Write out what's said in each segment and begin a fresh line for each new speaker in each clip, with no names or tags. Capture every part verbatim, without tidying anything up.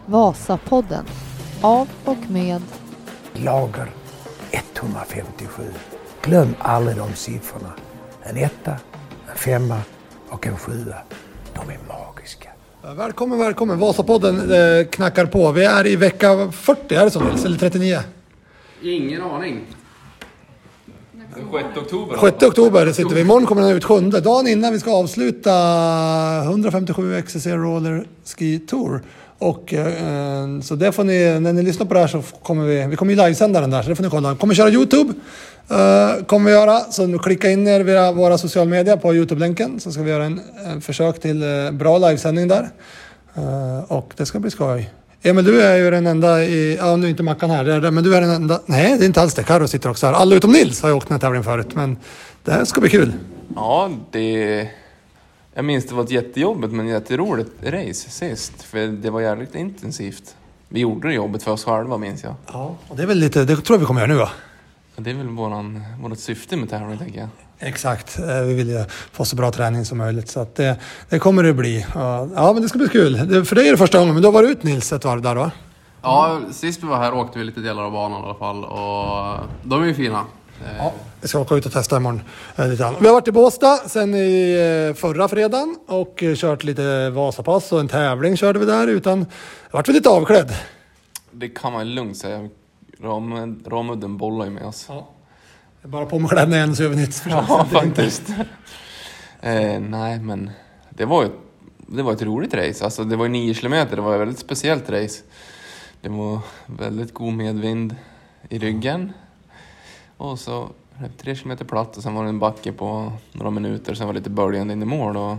Vasapodden av och med
lager etthundrafemtiosju. Glöm aldrig de siffrorna. En etta, en femma och en sjua. De är magiska.
Välkommen, välkommen. Vasapodden eh, knackar på. Vi är i vecka fyrtio, är det så? Eller trettionio?
Ingen aning. sjätte oktober.
sjätte oktober sitter vi. Imorgon kommer den ut sjunde. Dagen innan vi ska avsluta hundrafemtiosju X C C Roller Ski Tour. Och eh, så det får ni, när ni lyssnar på det här så kommer vi, vi kommer ju livesända den där, så det får ni kolla. Kommer köra YouTube, eh, kommer vi göra. Så nu klicka in er via våra sociala medier på YouTube-länken, så ska vi göra en, en försök till eh, bra livesändning där. Eh, och det ska bli skoj. Emil, du är ju den enda i, ja nu är inte Mackan här, det är det, men du är den enda, nej det är inte alls det, Karo sitter också här. Alla utom Nils har ju åkt den här tävlingen förut, men det här ska bli kul.
Ja, det... Jag minns det var ett jättejobbigt men jätteroligt race sist. För det var jävligt intensivt. Vi gjorde det jobbet för oss själva, minns jag.
Ja, och det är väl lite, det tror jag vi kommer göra nu va?
Ja, det är väl våran, vårat syfte med tävlingen, tänker jag.
Exakt, vi vill ju få så bra träning som möjligt. Så att det, det kommer det bli. Ja, men det ska bli kul. Det, för dig är det första gången, men du har varit ut Nils ett varv där va?
Ja, sist vi var här åkte vi lite delar av banan i alla fall. Och de är ju fina.
Ja, vi ska åka ut och testa imorgon. Lite vi har varit i Båstad sen i förra fredagen och kört lite Vasapass och en tävling körde vi där utan... Det vart vi lite avklädd.
Det kan man lugnt säga. Ram, Ramudden bollar ju med oss.
Ja. Bara på med kläderna igen så gör vi nytt.
Ja, faktiskt. eh, nej, men det var ju det var ett roligt race. Alltså, det var ju nio kilometer. Det var ett väldigt speciellt race. Det var väldigt god medvind i ryggen. Och så tre kilometer platt och sen var det en backe på några minuter. Sen var det lite böljande in i mål. Och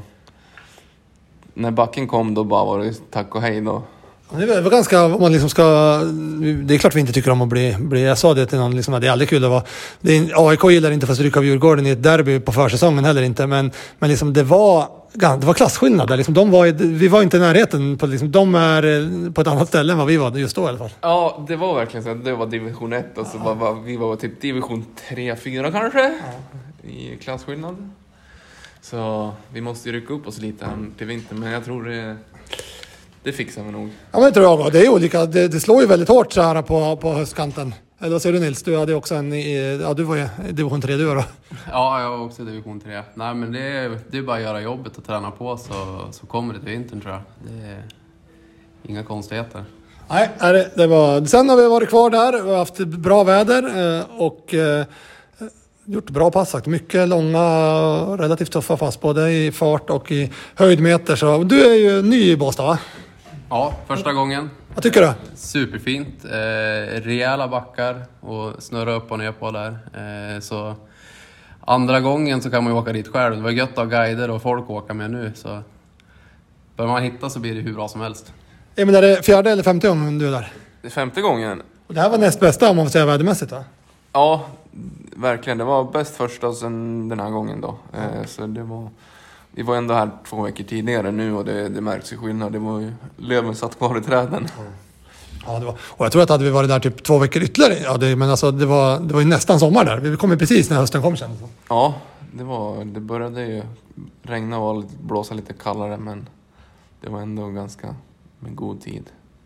när backen kom då bara var det tack och hej då.
Det var ganska, om man liksom ska, det är klart vi inte tycker om att bli, bli jag sa det till någon, liksom, att det är aldrig kul att vara, det är, A I K gillar inte för att stryka av Djurgården i ett derby på försäsongen heller inte, men, men liksom det var, det var klasskillnader, liksom, de var, vi var inte i närheten, på, liksom, de är på ett annat ställe än vad vi var just då i alla fall.
Ja, det var verkligen så att det var division ett och så ja. var, var, vi var typ division tre fyra kanske, ja. I klasskillnad. Så vi måste ju rycka upp oss lite här till vintern, men jag tror det... Det fixar vi nog.
Ja, men det tror jag. Det är olika. Det, det slår ju väldigt hårt så här på, på höstkanten. Eller vad säger du Nils? Du hade också en i... Ja, du var ju i division tre du då.
Ja, jag var också i division tre. Nej, men det är, det är bara att göra jobbet och träna på så, så kommer det till vintern tror jag. Det är inga konstigheter. Nej,
det, det var... Sen har vi varit kvar där. Vi har haft bra väder och... gjort bra pass, mycket långa, relativt tuffa pass både i fart och i höjdmeter. Så du är ju ny i Båstad va?
Ja, första gången.
Vad tycker du?
Superfint. Eh, rejäla backar och snurra upp och ner på där. Eh, så andra gången så kan man ju åka dit själv. Det var gött att ha guider och folk åka med nu. Så börjar man hitta så blir det hur bra som helst.
Ja, men är det fjärde eller femte gången du är där?
Det är femte gången.
Och det här var näst bästa om man får säga värdemässigt va?
Ja, verkligen. Det var bäst första sen den här gången då. Eh, så det var... Vi var ändå här två veckor tidigare nu och det, det märks ju skillnad. Det var ju... Löven satt kvar i träden.
Ja, det var... Och jag tror att hade vi varit där typ två veckor ytterligare. Ja, det, men alltså det var, det var ju nästan sommar där. Vi kom ju precis när hösten kom sen.
Ja, det var... Det började ju regna och blåsa lite kallare men det var ändå ganska med god tid.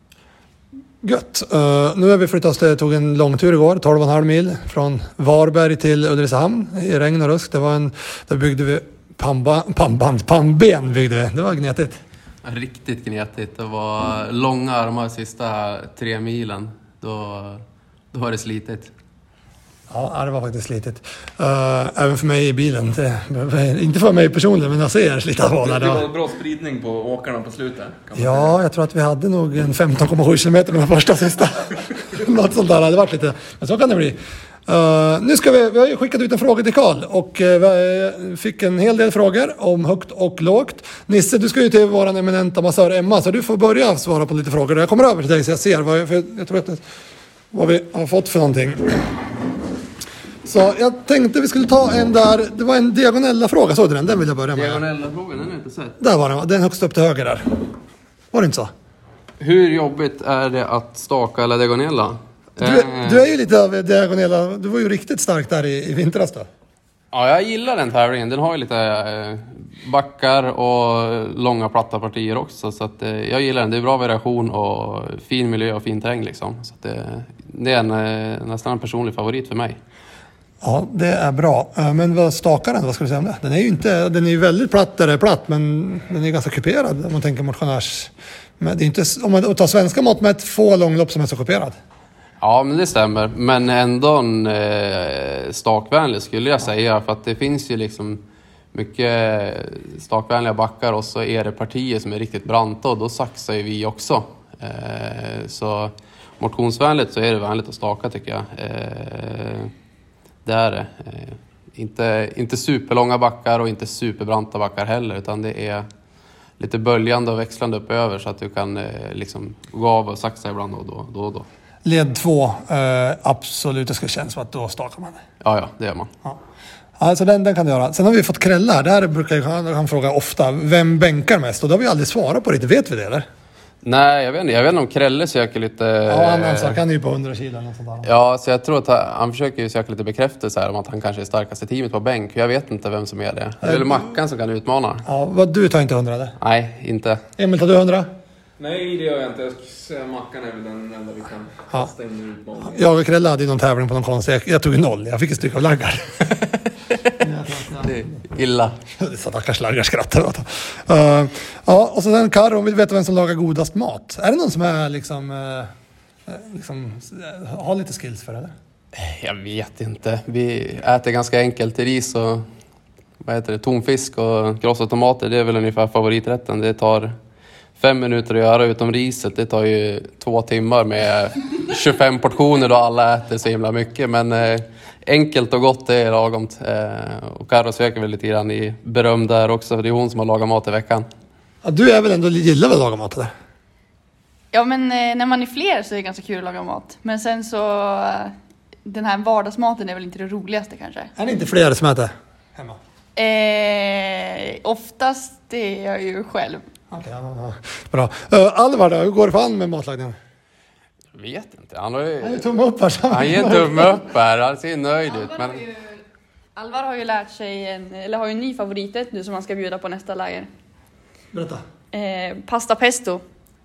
Gött. Uh, nu har vi flyttat oss, det tog en lång tur igår, tolv komma fem mil från Varberg till Ulricehamn i regn och rusk. Det var en, där byggde vi pamba, pamband, pamben byggde vi. Det var gnetigt.
Riktigt gnetigt. Det var mm. långa armar sista tre milen. Då, då var det slitigt.
Ja, det var faktiskt slitigt. Uh, även för mig i bilen. Det, inte för mig personligen, men jag ser slita av där.
Det var bra spridning på åkarna på slutet.
Ja, säga. Jag tror att vi hade nog en femton komma sju kilometer med första och sista. Något sånt där hade varit lite. Men så kan det bli. Uh, nu ska vi, vi har ju skickat ut en fråga till Karl och uh, fick en hel del frågor om högt och lågt. Nisse, du ska ju till våran eminenta massör Emma, så du får börja svara på lite frågor. Jag kommer över till dig så jag ser vad jag, för jag tror att, vad vi har fått för någonting. Så jag tänkte vi skulle ta en där, det var en diagonella fråga, såg du den? Den vill jag börja med.
Diagonella frågan, den har jag inte sett.
Där var den, den högst upp till höger där. Var det inte så?
Hur jobbigt är det att staka eller diagonella?
Du, du är ju lite av diagonella, du var ju riktigt stark där i, i vintras då.
Ja, jag gillar den tävlingen. Den har ju lite eh, backar och långa platta partier också. Så att, eh, jag gillar den. Det är bra variation och fin miljö och fin terräng liksom. Så att, eh, det är en, eh, nästan en personlig favorit för mig.
Ja, det är bra. Men vad stakar den? Vad ska du säga om det? Den är ju inte, den är ju väldigt platt där det är platt, men den är ganska kuperad om man tänker motionärs. Men det är inte, om man tar svenska mått med ett få långlopp som är så kuperad.
Ja, men det stämmer. Men ändå en eh, stakvänlig skulle jag säga. För att det finns ju liksom mycket stakvänliga backar och så är det partier som är riktigt branta och då saxar ju vi också. Eh, så motionsvänligt så är det vänligt att staka tycker jag. Eh, det är det. Eh, inte, inte superlånga backar och inte superbranta backar heller, utan det är lite böljande och växlande uppöver så att du kan eh, liksom gå av och saxa ibland och då, då och då.
Led två, eh, absolut, det ska kännas som att då stakar man.
Ja, ja, det gör man.
Ja. Alltså den, den kan du göra. Sen har vi fått Krälla här. Där brukar jag, han fråga ofta, vem bänkar mest? Och då har vi aldrig svarat på det. Vet vi det eller?
Nej, jag vet inte. Jag vet inte om Krälle söker lite...
Ja, han, han, han är ju på hundra kilo eller något sånt där.
Ja, så jag tror att han, han försöker ju söka lite bekräftelse här om att han kanske är starkaste teamet på bänk. Jag vet inte vem som är det. Det är väl Mackan som kan utmana.
Ja, vad, du tar inte hundra eller?
Nej, inte.
Emil, tar du hundra?
Nej, det gör jag inte. Jag skulle säga Mackan är väl den enda vi kan kasta in i utmaningen.
Jag och Krälla hade ju någon tävling på någon konst. Jag, jag tog ju noll. Jag fick ett stycke av laggar.
Det är illa.
Det satt stackars laggar skrattar åt. Uh, ja, och så den Karo, vill veta vem som lagar godast mat. Är det någon som är liksom, uh, liksom uh, har lite skills för det?
Jag vet inte. Vi äter ganska enkelt ris och vad heter det, tonfisk och krossade tomater. Det är väl ungefär favoriträtten. Det tar fem minuter att göra utom riset. Det tar ju två timmar med tjugofem portioner då alla äter så himla mycket. Men eh, enkelt och gott det är lagomt. Eh, och Karo söker väl lite grann i beröm där också. Det är hon som har lagat mat i veckan.
Ja, du är väl ändå, gillar väl att laga mat eller?
Ja, men eh, när man är fler så är det ganska kul att laga mat. Men sen så, eh, den här vardagsmaten är väl inte det roligaste kanske.
Är det inte fler som äter hemma?
Eh, oftast är jag ju själv.
Okej, ja, ja. Bra. Uh, Alvar då, hur går det för han med matlagningen?
Jag vet inte. Han har ju...
Han är tumme upp här.
Han ger tumme upp här. Han ser nöjd ut. Men...
Har ju, Alvar har ju lärt sig en, eller har ju en ny favoriträtt nu som han ska bjuda på nästa läger.
Berätta.
Eh, pasta pesto.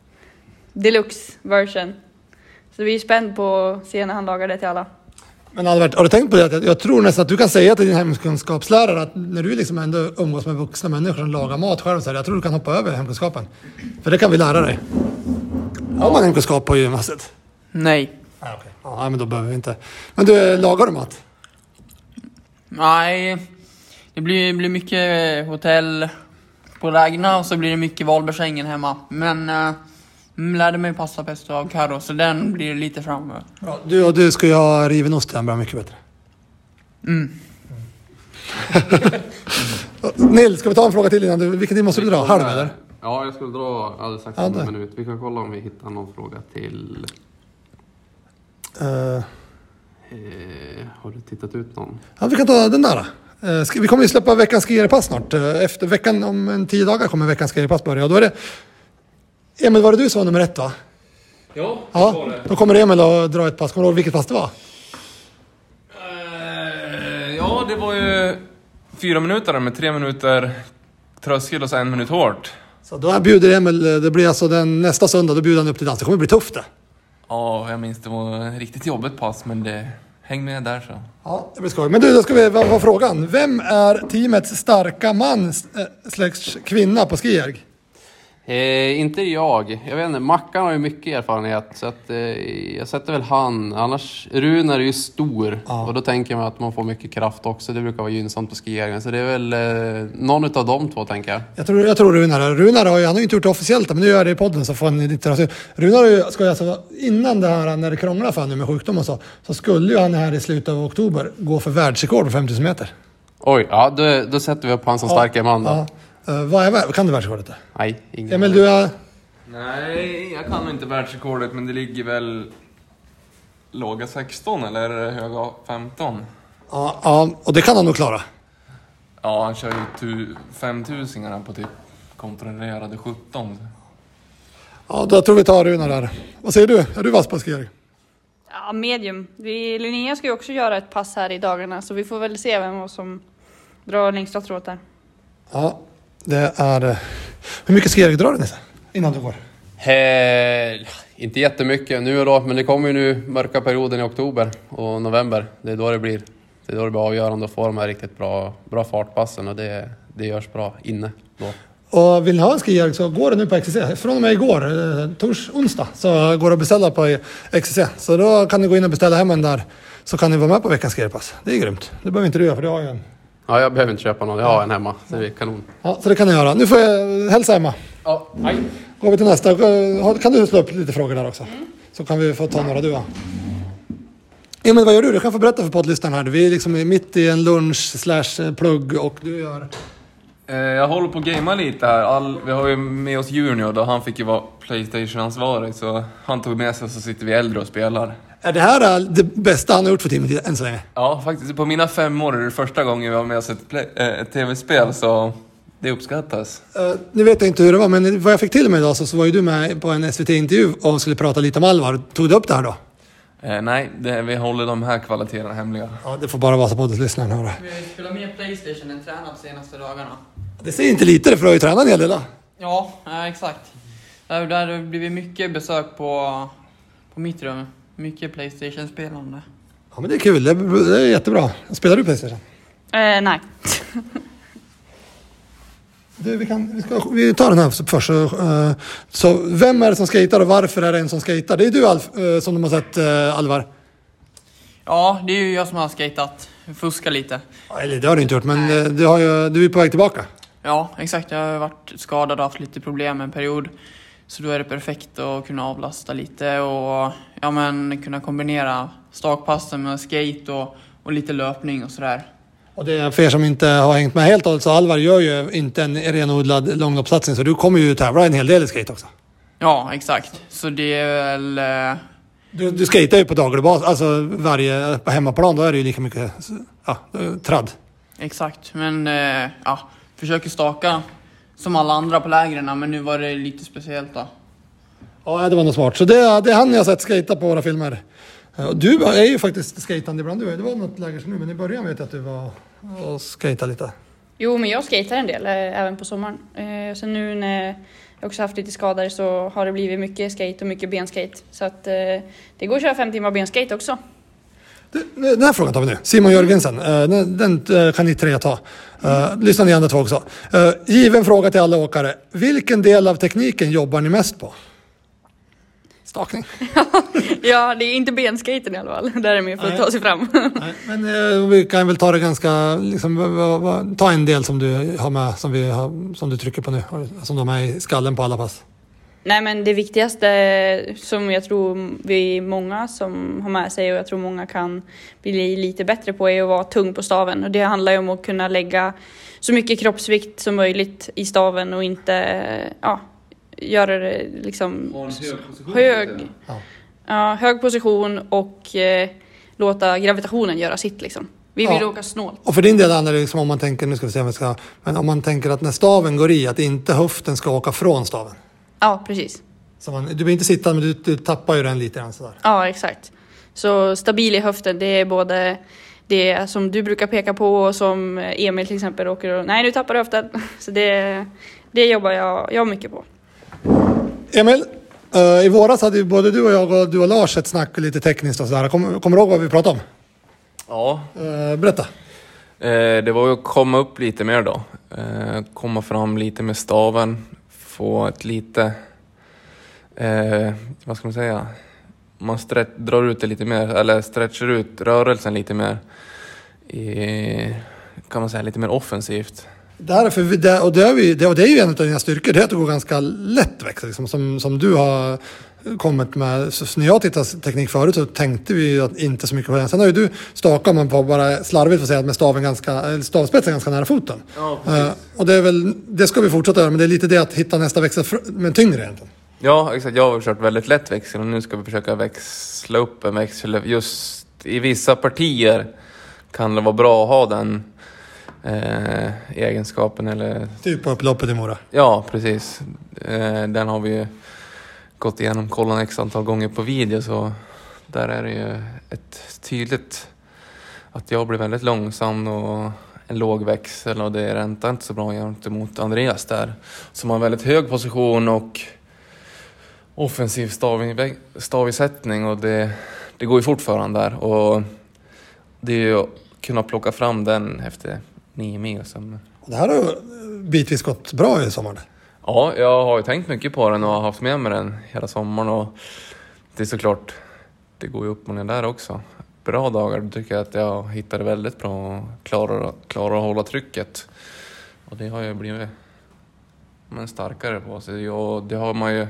Deluxe version. Så vi är spänd på att se när han lagar det till alla.
Men Albert, har du tänkt på det? Jag, jag tror nästan att du kan säga till din hemkunskapslärare att när du liksom ändå umgås med vuxna människor som lagar mat själv, så här, jag tror du kan hoppa över hemkunskapen. För det kan vi lära dig. Har man hemkunskap på gymnasiet?
Nej.
Ah, okay. Ja, men då behöver vi inte. Men du, lagar du mat?
Nej, det blir, blir mycket hotell på lägena och så blir det mycket Valbergsängen hemma. Men äh, lärde mig pasta pesto av Karo, så den blir lite framöver.
Ja, du och du ska ju ha riven ost, den bra mycket bättre.
Mm.
Nils, ska vi ta en fråga till innan du, vilken tid måste du dra? Halv eller?
Ja, jag skulle dra alldeles strax
Ja,
en
det.
minut. Vi kan kolla om vi hittar någon fråga till...
Uh,
Eh, har du tittat ut någon?
ja, vi kan ta den där. Uh, ska, vi kommer ju släppa veckans skierpass snart. Uh, efter veckan, om en tio dagar kommer veckans skierpass börja. Och då är det... Emil, var det du som var nummer ett va?
Ja, det
Ja,
var det.
då kommer Emil att dra ett pass. Kommer du ihåg vilket pass det var?
Eh, ja, det var ju fyra minuter med tre minuter tröskel och så en minut hårt.
Så då bjuder Emil, det blir alltså den nästa söndag, då bjuder han upp till dans. Det kommer bli tufft det.
Ja, jag minns det var ett riktigt jobbigt pass, men det häng med där så.
Ja, det blir skoj. Men du, då ska vi vara frågan. Vem är teamets starka man äh, slags kvinna på skijärg?
Eh, inte jag. Jag vet inte, Mackan har ju mycket erfarenhet. Så att, eh, jag sätter väl han. Annars, Runar är ju stor.
Ja.
Och då tänker man att man får mycket kraft också. Det brukar vara gynnsamt på skijärgen. Så det är väl eh, någon av de två, tänker jag.
Jag tror, jag tror Runar. Runar har ju, han har ju inte gjort det officiellt, men nu gör det i podden så får ni lite. Alltså, Runar har ju, ska jag alltså, innan det här, när det krånglar för honom med sjukdom och så, så skulle ju han här i slutet av oktober gå för världsrekord på femtusen meter.
Oj, ja, då, då sätter vi upp han som starkare man då.
Ja. Uh, vad är värld? Kan du världsrekordet?
Nej, ingen.
Emil, du är...
Nej, jag kan nog inte världsrekordet, men det ligger väl låga sexton eller höga femton.
Ja, ja, och det kan han nog klara.
Ja, han kör ju tu- femtusingarna på typ kontrollerade sjutton.
Ja, då tror vi tar Runar där. Vad säger du? Är du vass på skijärg?
Ja, medium. Vi, Linnea ska ju också göra ett pass här i dagarna, så vi får väl se vem som dra längsta strået där.
Ja, det är... eh, Hur mycket skidor drar du Nisse, innan du går?
Eh, inte jättemycket nu och då, men det kommer ju nu mörka perioden i oktober och november. Det är då det blir, det är då det blir avgörande att få de här riktigt bra, bra fartpassen och det, det görs bra inne då.
Och vill ni ha en skijärg så går det nu på X C C. Från och med igår, eh, tors onsdag, så går det att beställa på X C C. Så då kan ni gå in och beställa hem en där. Så kan ni vara med på veckans skijärpass. Det är grymt. Det behöver inte du göra för du har ju en.
Ja, jag behöver inte köpa någon. Jag har en hemma. Så det är kanon.
Ja, så det kan ni göra. Nu får jag hälsa Emma.
Ja, hej.
Går vi till nästa. Kan du slå upp lite frågor där också? Mm. Så kan vi få ta några du. Ja, men vad gör du? Du kan få berätta för poddlyssnaren här. Vi är liksom mitt i en lunch slash plugg och du gör...
Jag håller på att gamea lite här. All, vi har ju med oss Junior då. Han fick ju vara PlayStation-ansvarig. Så han tog med sig och så sitter vi äldre och spelar.
Är det här det bästa han har gjort för teamet än så länge?
Ja, faktiskt. På mina fem år är det första gången vi var med oss ett, play, äh, ett tv-spel. Så det uppskattas.
Uh, nu vet jag inte hur det var, men vad jag fick till mig idag så, så var ju du med på en S V T-intervju och skulle prata lite om Alvar. Tog du upp det här då?
Eh, nej, det, vi håller de här kvaliteterna hemliga.
Ja, det får bara vara så på lyssnaren höra.
Vi har spelat mer PlayStation än tränat de senaste dagarna.
Det ser inte lite, för du har ju tränat en hel del då.
Ja, ja exakt. Där, där har det blivit mycket besök på, på mitt rum. Mycket PlayStation-spelande.
Ja, men det är kul. Det är, det är jättebra. Spelar du PlayStation?
Eh, nej.
Du, vi, kan, vi, ska, vi tar den här först. Så, uh, så vem är det som skater och varför är det en som skater? Det är du Alf, uh, som de har sett uh, Alvar.
Ja, det är ju jag som har skatat. Fuska lite.
Ja, eller det har du inte gjort, men uh, du, har ju, du är på väg tillbaka.
Ja, exakt. Jag har varit skadad och haft lite problem en period. Så då är det perfekt att kunna avlasta lite och ja, men, kunna kombinera stakpassen med skate och, och lite löpning och sådär. Och
det är för er som inte har hängt med helt, så Alvar gör ju inte en renodlad långloppssatsning, så du kommer ju tävla en hel del i skate också.
Ja, exakt. Så det är väl... Eh...
Du, du skater ju på daglig bas, alltså varje, på hemmaplan, då är det ju lika mycket ja, tradd.
Exakt, men eh, ja, försöker staka som alla andra på lägren, men nu var det lite speciellt då.
Ja, det var nog smart. Så det, det är han jag har sett skata på våra filmer. Du är ju faktiskt skatande ibland. Du, det var något läger nu, men i början vet jag att du var och skatade lite.
Jo, men jag skatar en del, eh, även på sommaren. Eh, så nu när jag också haft lite skador så har det blivit mycket skate och mycket benskate. Så att eh, det går att köra fem timmar benskate också.
Du, den här frågan tar vi nu. Simon Jörgensen, uh, den, den uh, kan ni tre ta. Uh, lyssna ni andra två också. Uh, given fråga till alla åkare. Vilken del av tekniken jobbar ni mest på? Stakning.
Ja, det är inte benskaten i alla fall. Där är mer för att ta sig fram.
Nej, men uh, vi kan väl ta det ganska... Liksom, uh, uh, ta en del som du har med, som, vi har, som du trycker på nu. Som de är i skallen på alla pass.
Nej, men det viktigaste som jag tror vi är många som har med sig och jag tror många kan bli lite bättre på är att vara tung på staven. Och det handlar ju om att kunna lägga så mycket kroppsvikt som möjligt i staven och inte ja, göra det liksom hög,
ja.
Ja, hög position och eh, låta gravitationen göra sitt liksom. Vi vill
ja.
åka snålt.
Och för din del handlar det liksom om man tänker, nu ska vi se om vi ska, men om man tänker att när staven går i, att inte höften ska åka från staven.
Ja, precis.
Så man, du vill inte sitta, men du, du tappar ju den lite grann sådär.
Ja, exakt. Så stabil i höften, det är både det som du brukar peka på och som Emil till exempel åker och, nej nu tappar du höften. Så det, det jobbar jag, jag mycket på.
Emil, uh, i våras hade ju både du och jag och du och Lars ett snack lite tekniskt och sådär. Kommer kom du ihåg vad vi pratade om?
Ja.
Uh, berätta.
Eh, det var ju att komma upp lite mer då. Eh, komma fram lite med staven. Få ett lite... Eh, vad ska man säga? Man stretch, drar ut det lite mer. Eller stretchar ut rörelsen lite mer. I, kan man säga lite mer offensivt.
Därför, det, och, det är vi, det, och det är ju en av dina styrkor. Det är att det går ganska lätt växa. Liksom, som, som du har kommit med. Så när jag tittade teknik förut så tänkte vi att inte så mycket på den. Sen har ju du stakat man på bara slarvigt för att säga att med staven ganska, stavspetsen ganska nära foten.
Ja,
uh, och det är väl, det ska vi fortsätta göra. Men det är lite det att hitta nästa växel med tyngre egentligen.
Ja, exakt. Jag har kört väldigt lätt växel och nu ska vi försöka växla upp en växel. Just i vissa partier kan det vara bra att ha den eh, egenskapen. Eller...
Typ på upploppet i Mora.
Ja, precis. Eh, den har vi gått igenom kollan x antal gånger på video. Så där är det ju ett tydligt att jag blir väldigt långsam och en låg växel och det räntar inte så bra gentemot Andreas där. Som har en väldigt hög position och offensiv stav, stavisättning och det, det går ju fortfarande där. Och det är ju att kunna plocka fram den efter nio mil. Som...
Det här har bitvis gått bra i sommar.
Ja, jag har ju tänkt mycket på den och har haft med mig den hela sommaren. Och det är såklart, det går ju upp och ner där också. Bra dagar, då tycker jag att jag hittade väldigt bra och klarar, klarar att hålla trycket. Och det har ju blivit men starkare på sig. Och det har man ju...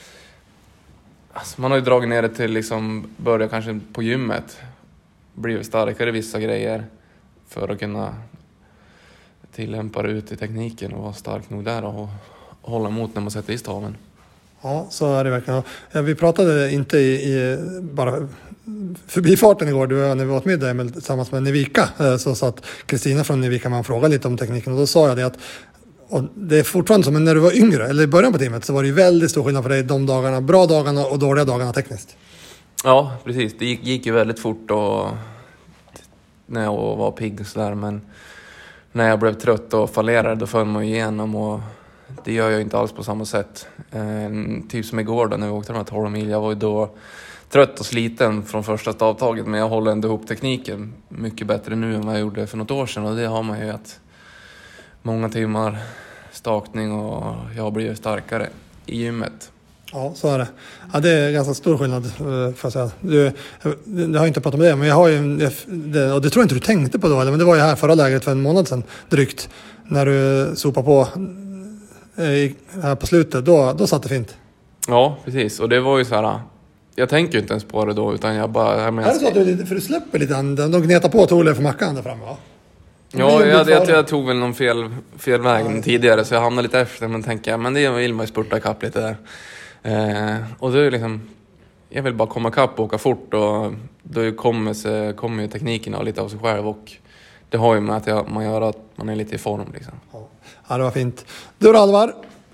Alltså man har ju dragit ner det till liksom, börja kanske på gymmet. Blivit starkare i vissa grejer för att kunna tillämpa det ut i tekniken och vara stark nog där och hålla emot när man sätter i staven.
Ja, så är det verkligen. Ja, vi pratade inte i, i bara förbifarten igår, du när vi var åt middag med, tillsammans med Nevika, så satt Kristina från Nevika man frågade lite om tekniken och då sa jag det att och det är fortfarande som när du var yngre eller i början på teamet så var det ju väldigt stor skillnad för dig de dagarna, bra dagarna och dåliga dagarna tekniskt.
Ja, precis. Det gick, gick ju väldigt fort och när jag var pigg och sådär, men när jag blev trött och fallerade då föll man igenom och det gör jag inte alls på samma sätt. Eh, typ som igår då när vi åkte de här tolv mil, jag var ju då trött och sliten från första stavtaget men jag håller ändå ihop tekniken mycket bättre nu än vad jag gjorde för något år sedan och det har man ju att många timmar stakning och jag har blivit starkare i gymmet.
Ja, så är det. Ja, det är ganska stor skillnad för att säga. Du, jag har inte pratat om det, men jag har ju, det, och det tror jag inte du tänkte på då, men det var ju här förra lägret för en månad sedan drygt, när du sopade på här på slutet, då, då satt det fint.
Ja, precis. Och det var ju så här, jag tänker ju inte ens på det då, utan jag bara... Jag
är det så att du, för du släpper lite, de gnetar på Tole för mackan där framme, va?
Ja, jag, jag, jag tog väl någon fel, fel väg ja. tidigare så jag hamnade lite efter, men tänker jag, men det vill man ju spurta kapp lite där. Eh, och då är liksom, jag vill bara komma kapp och åka fort och då kommer, så, kommer ju tekniken av lite av sig själv och det har ju med att jag, man gör att man är lite i form liksom.
Ja, det var fint. Du då, Alvar?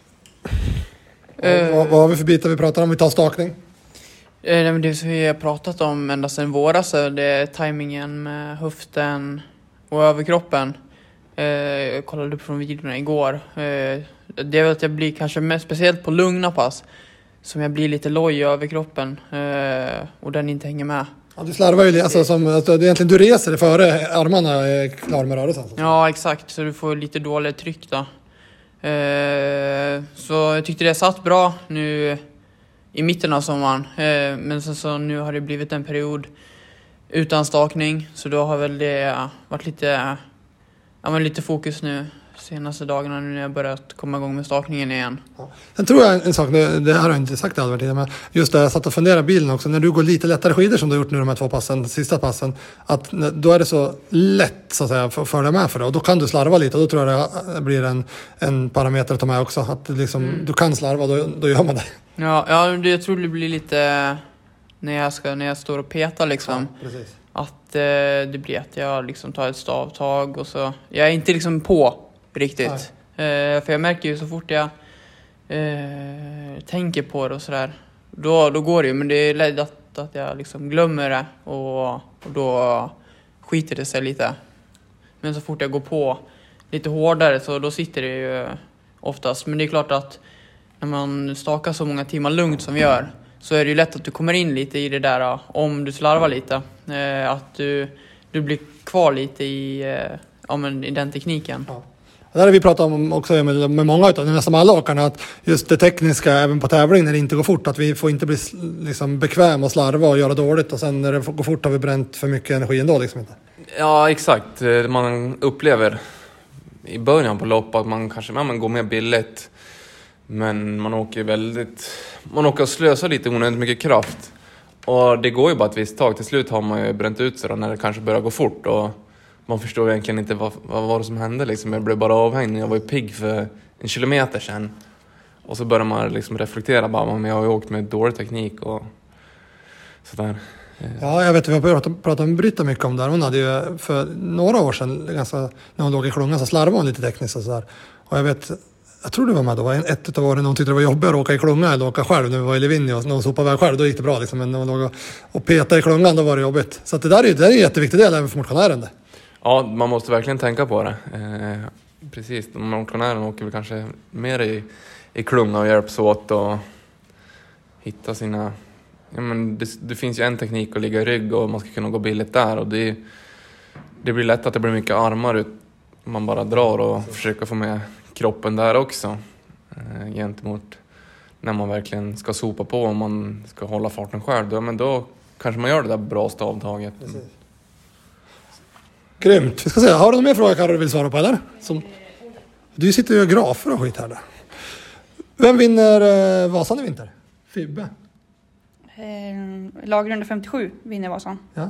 Uh, vad, vad har vi för bitar vi pratar om? Vi tar stakning.
Uh, det som vi har pratat om ända sedan våras, det är tajmingen med höften och överkroppen. Uh, jag kollade upp från videorna igår. Uh, det är väl att jag blir kanske mest, speciellt på lugna pass, som jag blir lite loj i överkroppen uh, och den inte hänger med. Ja, du slarvar ju, alltså, som, alltså, det är egentligen du reser dig före armarna är klar med rörelsen. Ja, exakt. Så du får lite dåligt tryck då. Uh, så jag tyckte det satt bra nu i mitten av sommaren. Uh, men sen så nu har det blivit en period utan stakning. Så då har väl det varit lite, ja, men lite fokus nu senaste dagarna nu när jag börjat komma igång med stakningen igen. Ja. Sen tror jag en sak, det här har jag inte sagt aldrig tidigare, men just det jag satt och funderade bilen också, när du går lite lättare skidor som du har gjort nu de här två passen, sista passen, att då är det så lätt så att säga för, för dig med för det och då kan du slarva lite och då tror jag det blir en, en parameter att ta med också, att liksom, mm. du kan slarva, då, då gör man det. Ja, ja det, jag tror det blir lite när jag, ska, när jag står och petar liksom. Ja, precis. Att eh, det blir att jag liksom tar ett stavtag och så, jag är inte liksom på riktigt. Eh, för jag märker ju så fort jag eh, tänker på det och sådär, då, då går det ju, men det är lätt att, att jag liksom glömmer det och, och då skiter det sig lite. Men så fort jag går på lite hårdare så då sitter det ju oftast. Men det är klart att när man stakar så många timmar lugnt som vi gör så är det ju lätt att du kommer in lite i det där om du slarvar lite. Eh, att du, du blir kvar lite i, eh, ja, men i den tekniken. Ja. Det här har vi pratat om också med, med många av nästan alla åkarna, att just det tekniska även på tävling när det inte går fort, att vi får inte bli liksom bekväm och slarva och göra dåligt och sen när det går fort har vi bränt för mycket energi ändå liksom inte. Ja, exakt. Man upplever i början på lopp att man kanske ja, man går mer billigt, men man åker väldigt man åker och slösar lite onödigt mycket kraft och det går ju bara ett visst tag. Till slut har man ju bränt ut sig då, när det kanske börjar gå fort och man förstår egentligen inte vad, vad var det som hände liksom. Jag blev bara avhängd. Jag var ju pigg för en kilometer sedan. Och så börjar man liksom reflektera bara, men jag har ju åkt med dålig teknik och sådär. Ja, jag vet, vi har pratat, pratat med Britta mycket om det. Hon hade ju för några år sedan, ganska, när hon låg i klungan så slarvade hon lite tekniskt och sådär. Och jag vet, jag tror det var med då, ett av åren hon tyckte det var jobbigare att åka i klunga eller åka själv när vi var i Livigno och när hon sopade väg själv, då gick det bra liksom. Men när hon låg och petade i klungan, då var det jobbigt. Så att det där är ju det är en jätteviktig del även för motionären det.
Ja, man måste verkligen tänka på det. Eh, precis, de motionärerna åker väl kanske mer i, i klunga och hjälps åt och hitta sina... Ja, men det, det finns ju en teknik att ligga i rygg och man ska kunna gå billigt där. Och det, det blir lätt att det blir mycket armar ut. Man bara drar och försöker få med kroppen där också. Eh, gentemot när man verkligen ska sopa på och man ska hålla farten själv. Då, men då kanske man gör det där bra stavtaget.
Precis. Grymt. Vi ska se. Har du någon mer fråga, Karol, du vill svara på eller? Som... Du sitter ju och grafer och skit här. Då. Vem vinner eh, Vasan i vinter? Fibbe?
Eh, lagrunda femtiosju vinner Vasan.
Ja.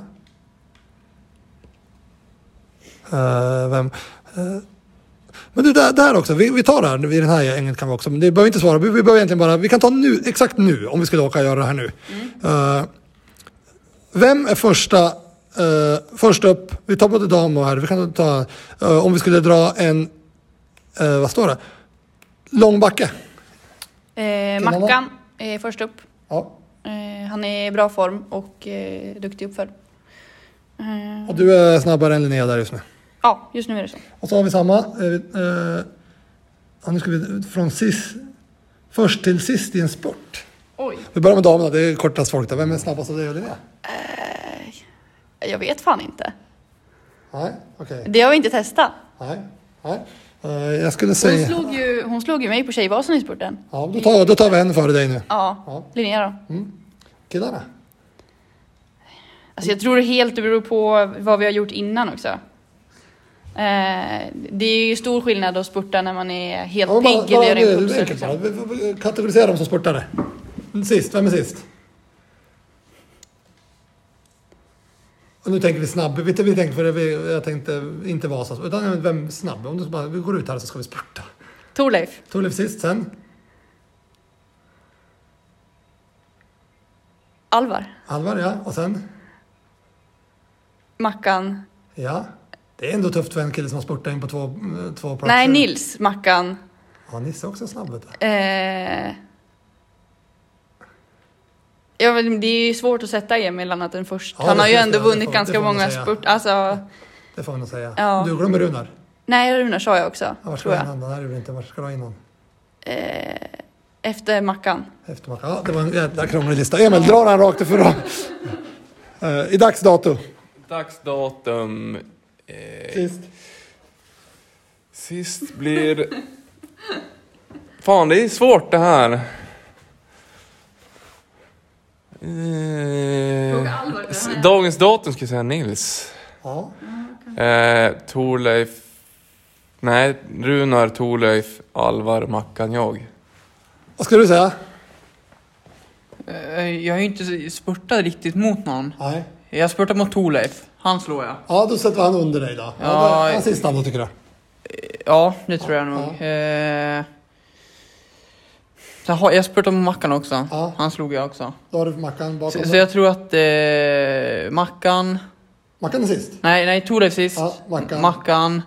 Uh, vem? Uh, men du, där, där också. Vi, vi tar det här i den här gänget kan vi också. Men det behöver inte svara. Vi, vi behöver egentligen bara... Vi kan ta nu, exakt nu, om vi skulle åka och göra det här nu. Mm. Uh, vem är första... Uh, först upp, vi tar både dam och här. Vi kan ta... Uh, om vi skulle dra en... Uh, vad står det? Långbacke.
Eh, Mackan är först upp.
Ja.
Eh, han är i bra form och eh, duktig uppför. Eh,
och du är snabbare än Linnea där just nu?
Ja, just nu är det så.
Och så har vi samma. Eh, eh, ja, nu ska vi från sist, först till sist i en sport.
Oj.
Vi börjar med damerna, det är kortast folk där. Vem är snabbast av dig och Linnea?
Eh, jag vet fan inte.
Nej, okej. Okay.
Det har vi inte testat.
Nej, nej. Uh, jag skulle säga...
Hon slog ju, hon slog ju mig på Tjejvasan i sporten.
Ja, då tar, då tar vi henne före dig nu.
Ja, ja. Linnea då.
Mm. Killarna?
Alltså jag tror det helt beror på vad vi har gjort innan också. Eh, det är ju stor skillnad att spurta när man är helt
ja,
pigg
bara,
eller gör en
det,
liksom.
vi kategorisera dem som spurtare. Sist, vem är sist? Och nu tänker vi snabb. Vi, vi tänkte för det, vi, jag tänkte inte Vasa, utan vem snabb? Om du bara, vi går ut här så ska vi spurta.
Torleif.
Torleif sist, sen?
Alvar.
Alvar, ja. Och sen?
Mackan.
Ja. Det är ändå tufft för en kille som har spurtat in på två, två platser.
Nej, Nils. Mackan.
Ja, Nils är också snabb, vet du.
Eh... Ja, men det är ju svårt att sätta Emil annat än först.
Ja,
han har ju ändå
jag,
vunnit
får,
ganska många spurt. Alltså...
Det får man nog säga.
Ja.
Du glömmer Runar.
Nej, Runar sa jag också.
Ja, var ska du ha in honom? Nej, inte. Var ska du ha in honom?
Eh... Efter Mackan.
Efter Mackan. Ja, det var en jävla krånglig lista. Emil, drar han rakt ifrån. uh, I dagsdatum.
Dagsdatum... Eh...
Sist.
Sist blir... Fan, det är svårt det här. Eh, dagens datum ska jag säga Nils.
Ja.
Eh, Torleif. Nej, Runar, Torleif, Alvar, Mackan, jag.
Vad ska du säga?
Jag har ju inte spurtat riktigt mot någon.
Nej.
Jag spurtar mot Torleif. Han slår jag.
Ja, då sätter han under dig då. Ja,
ja,
han sist han då, tycker du?
Ja, det tror jag nog.
Ja.
Eh, jag, jag spurtade mot Mackan också.
Ja.
Han slog jag också.
Då har du Mackan bakom.
Så, så jag tror att eh, Mackan...
Mackan är sist?
Nej, nej, Torleif sist.
Ja, Mackan.
Mackan.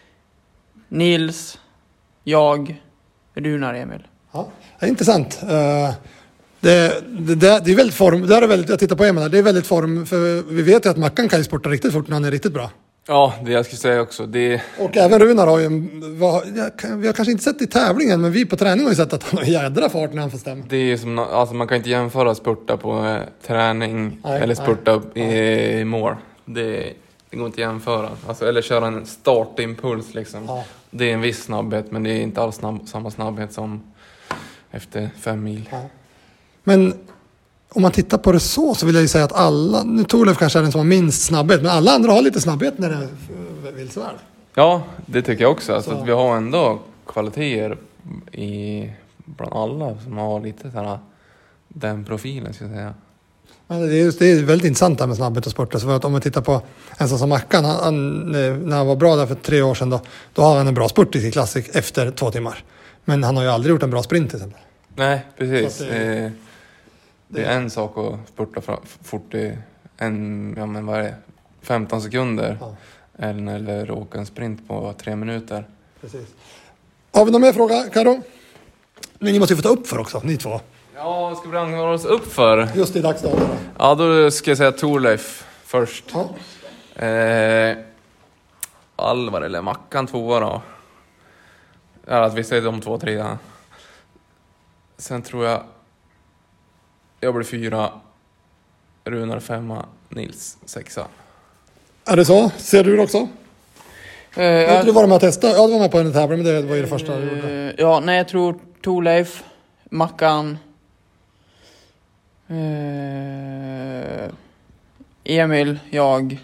Nils. Jag. Runar, Emil.
Ja, det är intressant. Uh, det, det, det, det är väldigt form. Det är väldigt, jag tittar på Emil här. Det är väldigt form. För vi vet ju att Mackan kan ju sporta riktigt fort när han är riktigt bra.
Ja, det jag skulle säga också. Det...
Och även Runar har ju en, var, jag, vi har kanske inte sett det i tävlingen, men vi på träning har ju sett att han har jädra fart när han får stämma.
Det är som, alltså man kan inte jämföra spurta på eh, träning
nej,
eller spurta
nej,
i, i mål. Det, det går inte att jämföra. Alltså, eller köra en startimpuls liksom.
Ja.
Det är en viss snabbhet, men det är inte alls snabb, samma snabbhet som efter fem mil.
Ja. Men om man tittar på det så, så vill jag ju säga att alla, nu Torleif kanske är den som har minst snabbhet, men alla andra har lite snabbhet när det vill så väl.
Ja, det tycker jag också. Alltså,
Så.
att vi har ändå kvaliteter i, bland alla som har lite sådär, den profilen, ska jag säga.
Men det är, just, det är väldigt intressant där med snabbhet och sport. Så för att om man tittar på en sån som Mackan, han, han, när han var bra där för tre år sedan, då, då har han en bra spurt i sin klassik efter två timmar. Men han har ju aldrig gjort en bra sprint till exempel.
Nej, precis.
Det,
eh, det är en sak att spurta fra, fort i en, ja men vad är det, femton sekunder.
Ja.
Eller, eller åka en sprint på tre minuter.
Precis. Har vi någon mer fråga, Karo? Men ni måste ju få ta upp för också, ni två.
Ja, ska vi rangordna oss upp för?
Just i dagsdagen.
Ja, då ska jag säga Torleif först.
Ja.
Eh, Alvar eller Mackan tvåa då. Ja, att vi säger de två, tre. Sen tror jag jag blir fyra, Runar femma, Nils sexa.
Är det så? Ser du det också?
Eh,
Jag
jag,
tror du var med och testade. Ja, du var med på en tävling, men det var ju det första du gjorde.
eh, ja, nej, jag tror Thorleif, Mackan, eh, Emil, jag.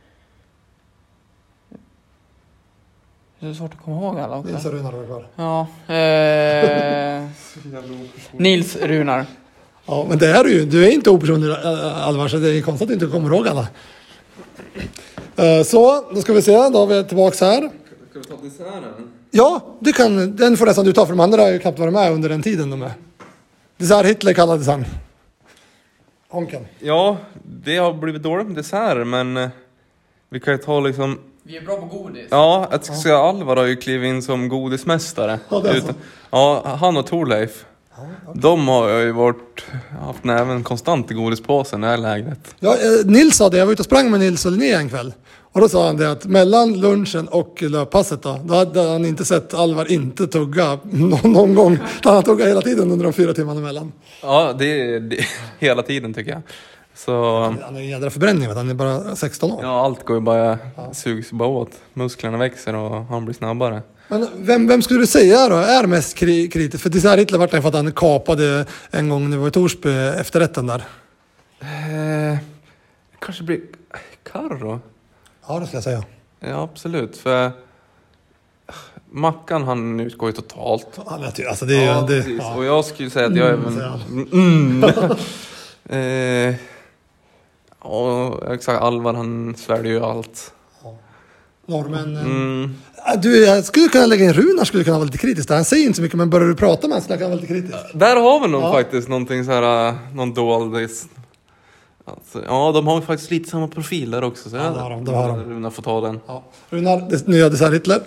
Det är svårt att komma ihåg alla också.
Nils och Runar var kvar.
Ja. Eh, Nils Runar.
Ja, men det är du ju. Du är inte opersonlig, Alvar, så det är konstigt att du inte kommer ihåg alla. Eh, Så, då ska vi se. Då har vi tillbaka här.
Ska vi ta desserten?
Ja, du kan, den får nästan du ta, för de andra har ju knappt varit med under den tiden de är. Dessert Hitler kallades han. Honken.
Ja, det har blivit dåligt med dessert, men eh, vi kan ju ta liksom...
Vi är bra på godis.
Ja, jag ska säga Alvar har ju klivit in som godismästare.
Ja, det är så.
Utan, ja, han och Thorleif. De har ju varit, haft näven konstant i godispåsen i det här läget.
Ja, eh, Nils sa det, jag var ute och sprang med Nils och Linné en kväll. Och då sa han det att mellan lunchen och löppasset då, då hade han inte sett Alvar inte tugga någon, någon gång. Han tuggade hela tiden under de fyra timmarna emellan.
Ja, det är det, hela tiden tycker jag. Så
Han har en jädra förbränning, vet, han är bara sexton år.
ja, allt går ju bara, sugs bara åt. Musklerna växer och han blir snabbare.
Men vem, vem skulle du säga då är mest kri- kritisk? För Dessert Hitler var det för att han kapade en gång när vi var i Torsby efterrätten där.
Eh, kanske blir Karro.
Ja, det ska jag säga.
Ja, absolut. För Mackan, han utgår ju totalt.
Han vet ju, alltså det är
Ja,
ju... Det,
precis.
ja.
Och jag skulle säga att jag
Mm,
även...
säger
Mm. eh, och exakt, Alvar, han svärde ju allt.
Norrmännen.
Mm.
Du, jag skulle kunna lägga in Runar, skulle kunna vara lite kritisk där. Han säger inte så mycket, men börjar du prata med honom så kan han vara lite kritisk.
Där har vi nog
Ja.
faktiskt någonting så här, äh, någon doldis. Alltså, ja, de har ju faktiskt lite samma profil där också. Så
Ja, det har de, det har de.
Runar får ta den.
Ja. Runar, det nya Dessert Hitler.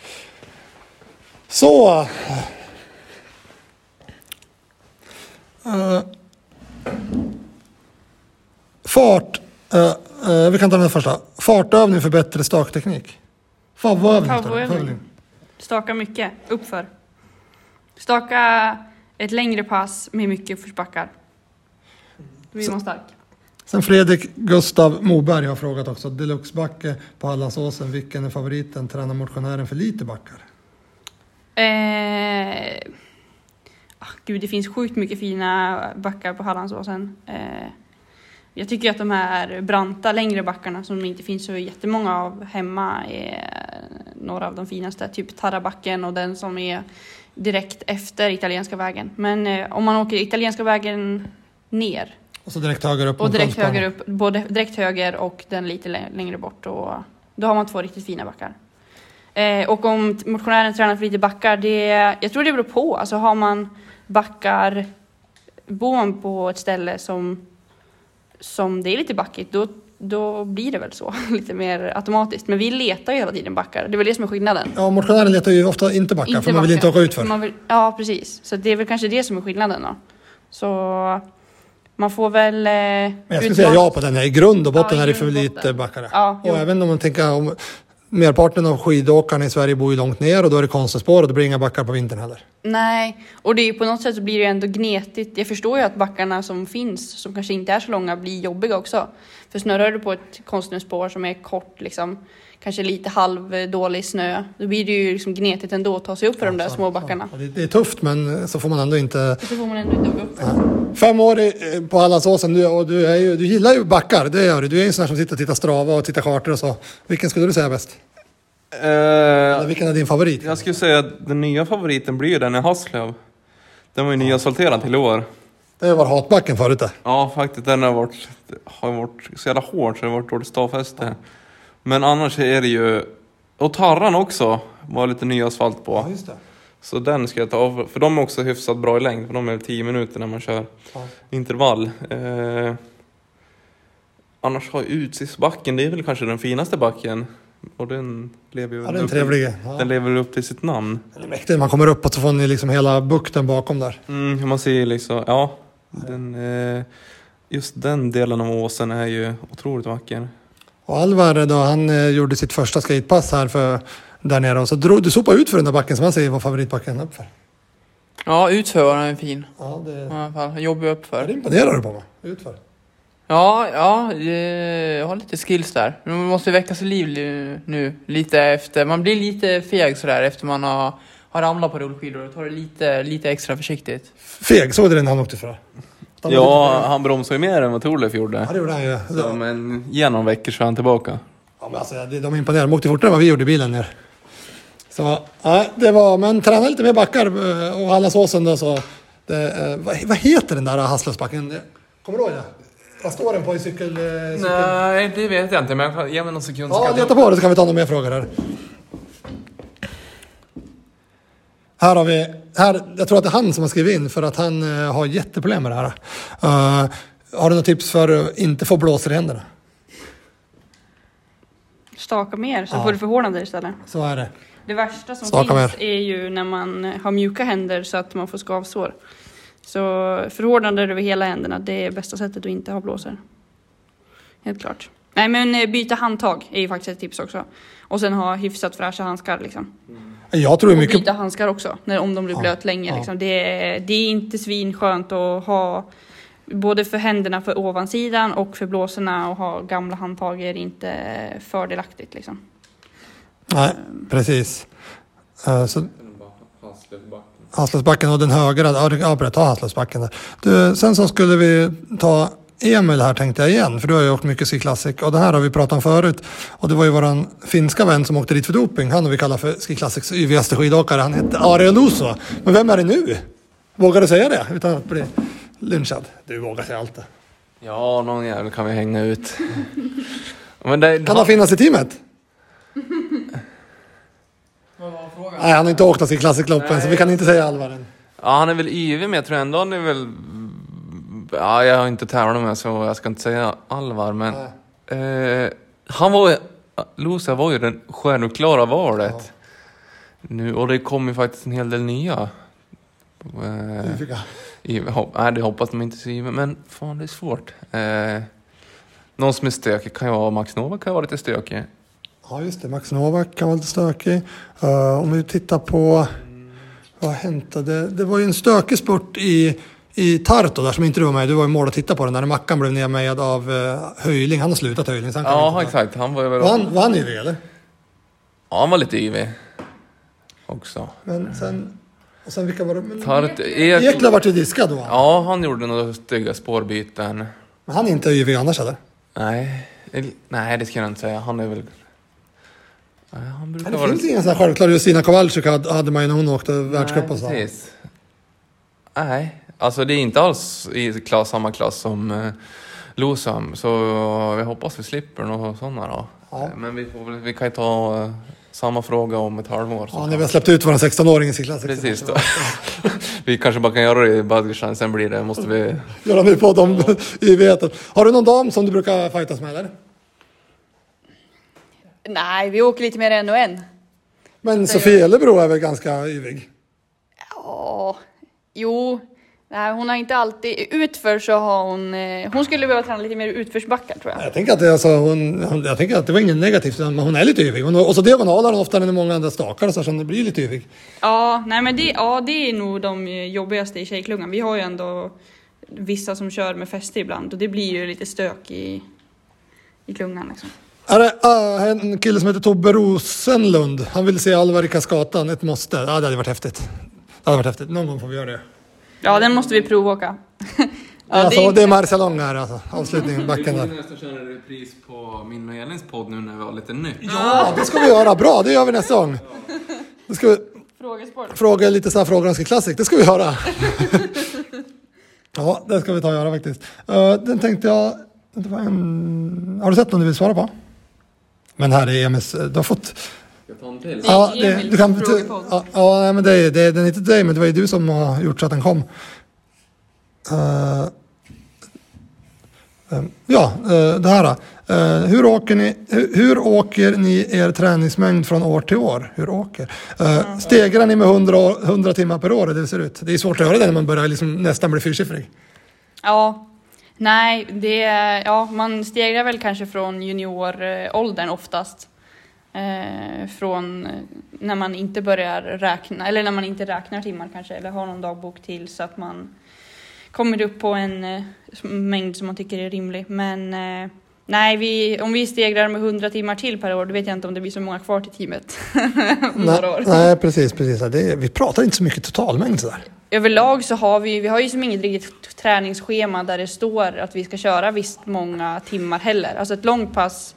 Så. Uh, fart. Uh, uh, vi kan ta den första. Fartövning för bättre stakteknik. Favövning. står det.
Favövning. Staka mycket, uppför. Staka ett längre pass med mycket uppförsbackar. Då blir man stark.
Sen Fredrik Gustav Moberg har frågat också. Deluxebacke på Hallandsåsen. Vilken är favoriten? Tränar motionären för lite backar?
Eh, ah, gud, det finns sjukt mycket fina backar på Hallandsåsen. Eh, jag tycker att de här branta, längre backarna som det inte finns så jättemånga av hemma är några av de finaste. Typ Tarrabacken och den som är direkt efter Italienska vägen. Men eh, om man åker Italienska vägen ner
Och så direkt höger upp.
och
mot
direkt
Kungsbanan.
höger upp, både direkt höger och den lite lä- längre bort, och då har man två riktigt fina backar. Eh, och om t- motionären tränar för lite backar, det, jag tror det beror på. Alltså har man backar, bor man på ett ställe som, som det är lite backigt, då, då blir det väl så, lite mer automatiskt. Men vi letar ju hela tiden backar, det är väl det som är skillnaden.
Ja, motionären letar ju ofta inte backar, för man vill inte
backar.
åka ut för.
Man vill, ja, precis. Så det är väl kanske det som är skillnaden då. Så man får väl... Eh,
Men jag skulle säga ja på den här. I grund och botten
Ja, i
är det för
grund och
lite
botten.
backare.
Ja,
och
jo.
även om man tänker om merparten av skidåkarna i Sverige bor ju långt ner och då är det konstspår och det blir inga backar på vintern heller.
Nej, och det är ju på något sätt så blir det ändå gnetigt. Jag förstår ju att backarna som finns, som kanske inte är så långa, blir jobbiga också. För snurrar du på ett konstnärsspår som är kort, liksom, kanske lite halvdålig snö, då blir det ju liksom gnetigt ändå att ta sig upp för de där
Så-
små backarna.
så- Det, det är tufft, men så får man ändå inte...
Så får man ändå inte upp.
Fem år i- på Hallandsåsen du, och du, är ju, du gillar ju backar, det gör du. Du är ju en sån här som sitter och tittar Strava och tittar kartor och så. Vilken skulle du säga bäst? Eller
Eh,
vilken är din favorit?
jag skulle säga att den nya favoriten blir ju den i Hasslöv. Den var ju nyasfalterad till i år.
Det var hatbacken förut där.
Ja, faktiskt. Den har varit, har varit så jävla hård så det har varit dåligt stavfäste. Men annars är det ju... Och Tarran också var lite ny asfalt på.
just det.
Så den ska jag ta av. För de är också hyfsat bra i längd. För de är tio minuter när man kör
Ja.
intervall. Eh, annars har Utsiktsbacken, det är väl kanske den finaste backen. Och den lever ju
Ja, den är
upp,
trevlig. Ja.
den lever upp till sitt namn.
Det är mäktigt. Man kommer upp och så får ni liksom hela bukten bakom där.
Mm, man ser liksom, ja. Den, eh, just den delen av åsen är ju otroligt vacker.
Och Alvar då, han eh, gjorde sitt första skatepass här för där nere. Och så drog du sopa ut för den där backen som man säger var favoritbacken uppför.
Ja, utför var den fin.
Ja, det,
I alla fall, jobbig uppför.
det imponerar du på mig. Utför.
Ja, ja, jag har lite skills där. Men man måste väcka sig liv nu, lite efter. Man blir lite feg sådär efter man har, har ramlat på rullskidor. Då tar det lite, lite extra försiktigt.
Feg, såg du den han åkte för?
Ja, han bromsade ju mer än vad Thorleif gjorde.
Ja, det gjorde han ju.
Så, men genom veckor så är han tillbaka.
Ja, men alltså, de är imponerade. De åkte fortare än vad vi gjorde i bilen ner. Så, nej, det var... Men träna lite mer backar och Hallandsåsen då så... Det, vad, vad heter den där Hasslösbacken? Kommer du ihåg det? Vad står den på i cykel... cykel?
Nej, det vet jag inte, men ge mig någon sekund.
Ja, leta på det så kan vi ta några mer frågor här. Här har vi... Här, jag tror att det är han som har skrivit in för att han uh, har jätteproblem med det här. Uh, har du några tips för att inte få blåsor i händerna?
Staka mer så
Ja.
får du förhårdnader istället.
Så är det.
Det värsta som
Staka
finns
mer.
är ju när man har mjuka händer så att man får skavsår. Så förhårdnader över hela händerna, det är bästa sättet att inte ha blåsor. Helt klart. Nej, men byta handtag är ju faktiskt ett tips också. Och sen ha hyfsat fräscha handskar liksom.
Jag tror
Och
mycket...
byta handskar också, när, om de blir
Ja,
blöt länge.
ja.
Liksom. Det, är, det är inte svinskönt att ha, både för händerna för ovansidan och för blåsorna, och ha gamla handtag är inte fördelaktigt liksom.
Nej, precis. Uh, så... Hasslösbacken och den högra, ja, du- ja ta Hasslösbacken där. Du, sen så skulle vi ta Emil här tänkte jag igen, för du har ju åkt mycket Ski Classic och det här har vi pratat om förut. Och det var ju våran finska vän som åkte dit för doping, han har vi kallat för Ski Classics yvigaste skidåkare, han hette Ariel Luso. Men vem är det nu? Vågar du säga det utan att bli lynchad? Du vågar säga allt det.
Ja, någon jävel kan vi hänga ut. Men det,
Kan han finnas i teamet?
Vad var frågan?
Nej, han har inte åkt av Ski Classic-loppen så vi kan inte säga Alvar än.
Ja, han är väl yvig, men jag tror ändå han är väl... Ja, jag har inte tävlat med så jag ska inte säga Alvar, men... Eh, han var ju... Lusa var ju den stjärnoklara valet.
Ja.
Nu, och det kommer ju faktiskt en hel del nya. Eh,
Det fick jag.
i- hopp, nej, det hoppas de inte skriver, men fan det är svårt. Eh, någon som är stökig kan ju vara Max Nova, kan ju vara lite stökig.
Ja just det, Max Novak kan vara lite stökig. Uh, om vi tittar på vad häntade. Det var ju en stökig sport i, i Tartu där som inte du var med. Du var i mål att titta på den där när Mackan blev nedmejad av uh, Höjling. Han har slutat Höjling. Så han kan
Ja,
inte ta-
exakt. Han var ju väl...
Var han, var han yvig eller?
Ja, han var lite yvig. Också.
Men sen, och sen vilka var det? Men,
Tart, Ek...
Ekla vart ju diskad då.
Ja, han gjorde några stygga spårbyten.
Men han är inte yvig annars eller?
Nej, el- nej det ska jag inte säga. Han är väl... Nej, han brukar
Det
vara...
finns ingen sån här självklar. Justina Kowalczyk hade, hade man ju när hon åkte världscup och så.
Nej, precis. Nej, alltså det är inte alls i klass, samma klass som eh, Losam. Så jag hoppas vi slipper några sådana då.
Ja.
Men vi, får, väl- vi kan ju ta eh, samma fråga om ett halvår. Så
Ja, när vi har släppt ut våran sexton-åring i Ski Classic.
Precis då. Vi kanske bara kan göra det i Badgersen, sen blir det, måste vi...
Göra nu på dem i veten. Har du någon dam som du brukar fightas med eller?
Nej, vi åker lite mer än och en.
Men Sofie Ellebro är väl ganska yvig?
Ja, jo. Nej, hon har inte alltid... Utför så har hon... eh, Hon skulle behöva träna lite mer utförsbackar tror jag.
Jag tänker att det, alltså, hon, hon, jag tänker att det var inget negativt, men hon är lite yvig. Hon, och så diagonalar hon oftare än många andra stakar så det blir lite yvig.
Ja, nej men det, ja, det är nog de jobbigaste i tjejklungan. Vi har ju ändå vissa som kör med fäste ibland och det blir ju lite stök i, i klungan liksom.
Är det uh, en kille som heter Tobbe Rosenlund? Han vill se Alvar i Kaskatan, ett måste. Ja, det hade varit häftigt. Det hade varit häftigt. Någon gång får vi göra det.
Ja, den måste vi provåka. Ja,
alltså,
det är-
det är Marcialong här alltså. Avslutningen, backen där.
nästan köra en repris på min och Elins podd nu när vi har lite nytt.
Ja, det ska vi göra. Bra, det gör vi nästa gång. Då ska vi
Frågesport.
fråga lite så här frågor om Ski Classic. Det ska vi göra. Ja, det ska vi ta och göra faktiskt. Uh, den tänkte jag... Det var en... Har du sett någon du vill svara på? Men här är Emils... Du har fått...
Jag tar en till.
Ja,
är
det,
Emils
du kan...
frågepodd.
Ja, ja, nej, men det är, det, den är inte till dig, men det var ju du som har gjort så att den kom. Uh, um, ja, uh, det här då. Uh, hur, åker ni, hur, hur åker ni er träningsmängd från år till år? Hur åker? Uh, stegrar ni med hundra timmar per år? Det ser ut. Det är svårt att göra det när man börjar liksom nästan bli fyrsiffrig.
Ja, Nej, det, ja, man stegrar väl kanske från junioråldern oftast. Eh, från när man inte börjar räkna, eller när man inte räknar timmar kanske, eller har någon dagbok till, så att man kommer upp på en eh, mängd som man tycker är rimlig. Men eh, nej, vi, om vi stegrar med hundra timmar till per år, då vet jag inte om det blir så många kvar till teamet om
nej,
några år.
Nej, precis. precis. Det är, vi pratar inte så mycket totalmängd sådär.
Överlag så har vi, vi har ju som inget riktigt träningsschema där det står att vi ska köra visst många timmar heller. Alltså ett långt pass,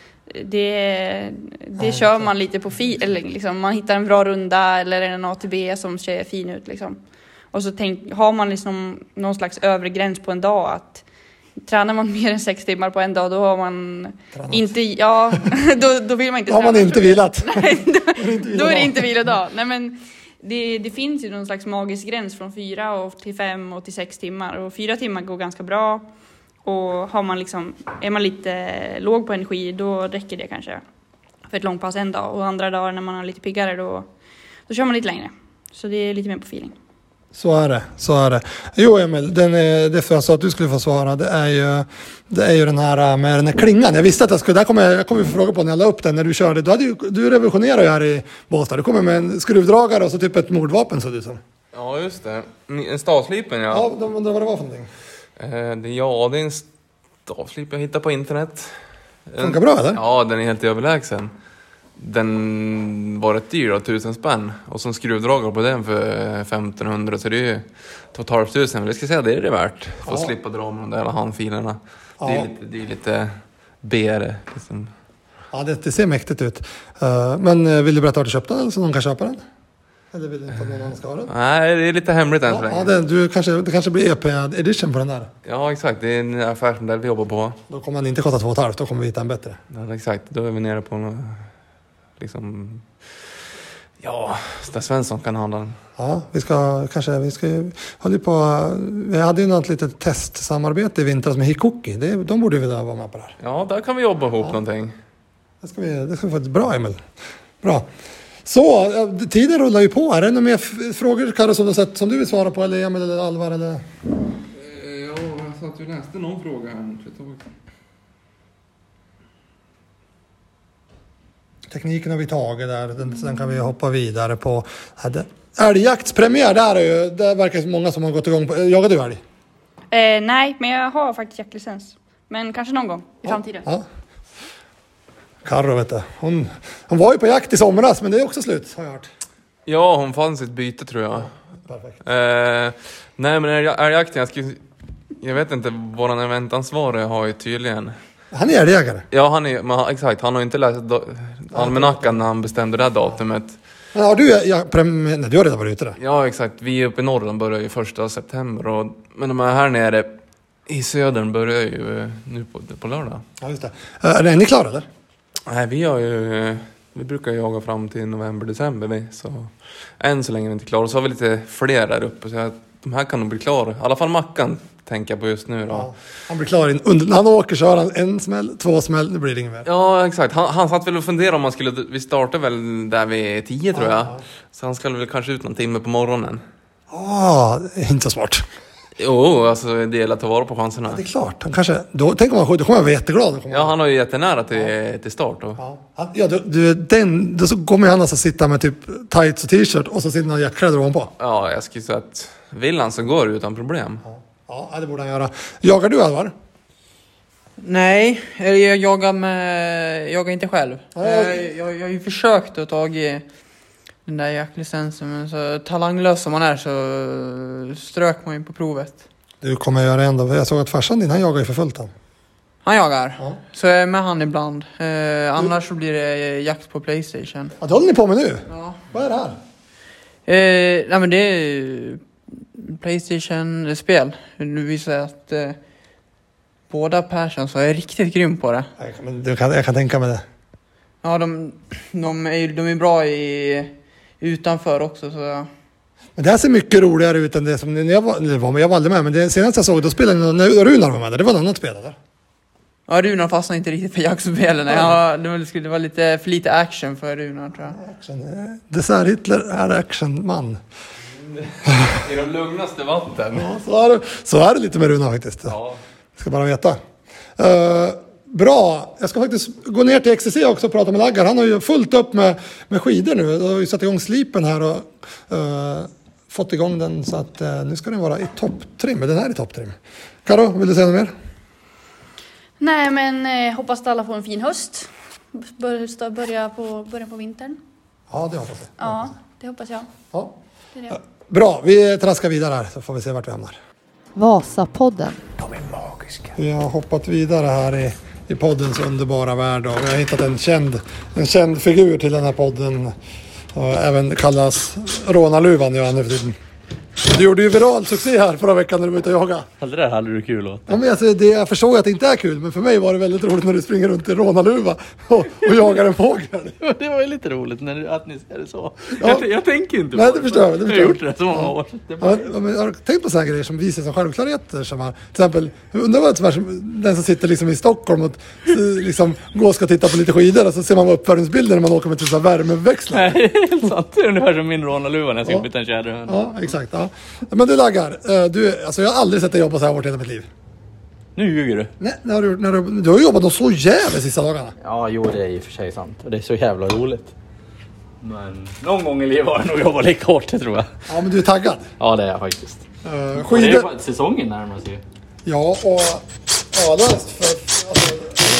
det, det kör man lite på fi, eller liksom, man hittar en bra runda eller en A T B som ser fin ut liksom. Och så tänk, har man liksom någon slags övre gräns på en dag, att tränar man mer än sex timmar på en dag, då har man Tränat. inte, ja, då, då vill man inte
träna. Har man inte vilat.
Nej, då, då är det inte vilodag. Nej, men det, det finns ju någon slags magisk gräns från fyra och till fem och till sex timmar. Och fyra timmar går ganska bra. Och har man liksom, är man lite låg på energi, då räcker det kanske för ett långpass en dag. Och andra dagar när man är lite piggare, då, då kör man lite längre. Så det är lite mer på feeling.
Så är det, så är det. Jo Emil, den är, det för jag sa att du skulle få svara, det är ju, det är ju den här med den här klingan. Jag visste att jag skulle, där kommer jag, jag kommer få fråga på när jag la upp den, när du körde. Du, hade ju, du revolutionerade ju här i Båstad. Du kommer med en skruvdragare och så typ ett mordvapen, så du som.
Ja, just det. En stavslipen, ja.
Ja, de undrar vad det var för någonting.
Eh, det, ja, det är en stavslip jag hittade på internet.
Funkar bra, eller?
Ja, den är helt överlägsen. Den var rätt dyr då, tusen spänn. Och som skruvdragare på den för femtonhundra, så det är ju totalt tusen. Men jag ska säga, det är det värt. För ja. att slippa dra med de där handfilerna. Ja. Det är lite, det är lite B. Liksom.
Ja, det, det ser mäktigt ut. Uh, men vill du berätta var du köpte den, så någon kan köpa den? Eller vill du inte att någon annan ska ha den?
Nej, det är lite hemligt än så länge.
Ja, det, du kanske, det kanske blir E P edition på den där.
Ja, exakt. Det är en affärsmodell vi jobbar på.
Då kommer den inte kosta två och ett halvt, då kommer vi hitta en bättre.
Ja, exakt. Då är vi nere på något, liksom, ja, där Svensson kan handla den.
Ja, vi ska kanske, vi ska hålla på, vi hade ju något litet testsamarbete i vintras med Hikoki. Det, de borde ju vilja vara med på det här.
Ja, där kan vi jobba ihop
ja.
någonting.
Det ska vi, det ska vi få ett bra, Emil. Bra. Så, tiden rullar ju på. Är det några mer f- frågor, Karro, som du sett, som du vill svara på, eller Emil eller Alvar, eller?
Ja, jag sa att du läste någon fråga här.
Tekniken har vi tagit där, den, sen kan vi hoppa vidare på älgjaktspremiär. Där är ju, det verkar som många som har gått igång på. Jagar du älg?
Eh, nej, men jag har faktiskt jaktlicens. Men kanske någon gång i
ja. framtiden. Ja. Karro, vet du. Hon, hon var ju på jakt i somras, men det är också slut, har jag hört.
Ja, hon fann sitt byte, tror jag.
Ja, perfekt.
Eh, nej, men älgjakten, jag, skulle, jag vet inte, våran eventansvarig har ju tydligen...
Han är älgjägare.
Ja, han är, men, exakt. Han har inte läst do, almanackan när han bestämde det här datumet.
Ja, har du, ja, prem, nej, du har redan varit ute där.
Ja, exakt. Vi uppe i Norrland börjar ju första september. Och, men de här nere i södern börjar ju nu på, på lördag.
Ja, just det. Är, är ni klara, eller?
Nej, vi har ju... Vi brukar jaga fram till november, december. Vi, så än så länge är vi inte klara. Och så har vi lite fler där uppe. Så att de här kan nog bli klara. I alla fall Mackan tänker jag på just nu. Då. Ja,
han blir klar in, under, när han åker så har han en smäll, två smäll. Nu blir det ingen mer.
Ja, exakt. Han, han satt väl och funderade om man skulle... Vi startar väl där vid tio, tror jag. Ja. Så han skulle väl kanske ut någon timme på morgonen.
Ja, oh, inte så smart.
Jo, alltså det gäller att ta vara på chanserna.
Ja, det är klart. Han kanske, då tänker man, då kommer han vara jätteglad.
Ja, han har ju jättenära till, ja. till start. Då.
Ja, han, ja du, du, den, då så kommer han alltså sitta med typ tights och t-shirt och så sitter han jackkläder ovanpå.
Ja, jag skulle säga att vill han så går det utan problem.
Ja, ja, det borde han göra. Jagar du, Alvar?
Nej, jag jagar, med, jag jagar inte själv. Ja. Jag, jag, jag har ju försökt att ta den där jaktlicensen, men så talanglös som man är så strök man ju på provet. Du
kommer göra ändå. Jag såg att farsan din, han jagar ju för fullt han.
Han jagar. Ja. Så jag är med han ibland. Eh, annars du... så blir det jakt på PlayStation.
Ja, det håller ni på med nu?
Ja.
Vad är det här?
Eh, nej men det är PlayStation-spel. Nu visar jag att eh, båda Persson så är riktigt grym på det.
Jag kan, du kan, jag kan tänka mig det.
Ja, de, de, är, de är bra i utanför också, så...
Men det här ser mycket roligare ut än det som jag var, jag var aldrig med, men det senaste jag såg, då spelade när Runar var med där. Det var något annat spel där.
Ja, Runar fastnade inte riktigt på jaktspelen. Ja, det skulle vara lite för lite action för Runar, tror jag.
Action. Dessert Hitler är actionman.
I de lugnaste vatten.
Ja, så är det, så är det lite med Runar faktiskt.
Ja.
Ska bara veta. Uh, bra, jag ska faktiskt gå ner till X C C också och prata med Laggar. Han har ju fullt upp med, med skidor nu. Han har ju satt igång slipen här och uh, fått igång den så att uh, nu ska den vara i topptrim. Den här är i topptrim. Karo, vill du säga något mer?
Nej, men eh, hoppas att alla får en fin höst. Bör, börja på, börja på vintern.
Ja, det hoppas jag.
Ja, det hoppas jag.
Ja.
Det är det.
Bra, vi traskar vidare här så får vi se vart vi hamnar.
Vasapodden.
De är magiska.
Vi har hoppat vidare här i, i poddens underbara värld och vi har hittat en känd, en känd figur till den här podden. Och även kallas Rånaluvan nu för tiden. Du gjorde ju viral succé här förra veckan när du var ute och jaga.
Det där hade du kul åt.
Ja, men alltså, det, jag förstår att det inte är kul, men för mig var det väldigt roligt när du springer runt i Rånaluva och, och jagar en fågel.
Det var ju lite roligt när du, att ni ser det så.
Ja.
Jag, jag tänker inte på
Nej, det förstår jag. Det förstår
jag har gjort det så många år. Det bara...
ja, men jag har tänkt på sådana grejer som visar som självklarheter. Som har, till exempel, undrar vad det är som den som sitter liksom i Stockholm och liksom går och ska titta på lite skidor och så ser man uppvärmningsbilder när man åker med till värmeväxlar.
Nej, det är helt sant. Det är ungefär som min Rånaluva när jag ska
Ja.
byta en tjäder.
Ja, exakt. Ja. Men du Laggar, du, alltså jag har aldrig sett dig jobba så här hårt i hela mitt liv.
Nu ljuger du.
Nej, när du, när du, du har jobbat de så jävla sista dagarna.
Ja, jo, det är i och för sig sant. Och det är så jävla roligt. Men någon gång i livet har jag nog jobbat lika hårt, det tror jag.
Ja, men du är taggad.
Ja, det är jag faktiskt.
Uh,
Och det är
skidor.
bara säsongen närmar sig.
Ja, och alla för, alltså,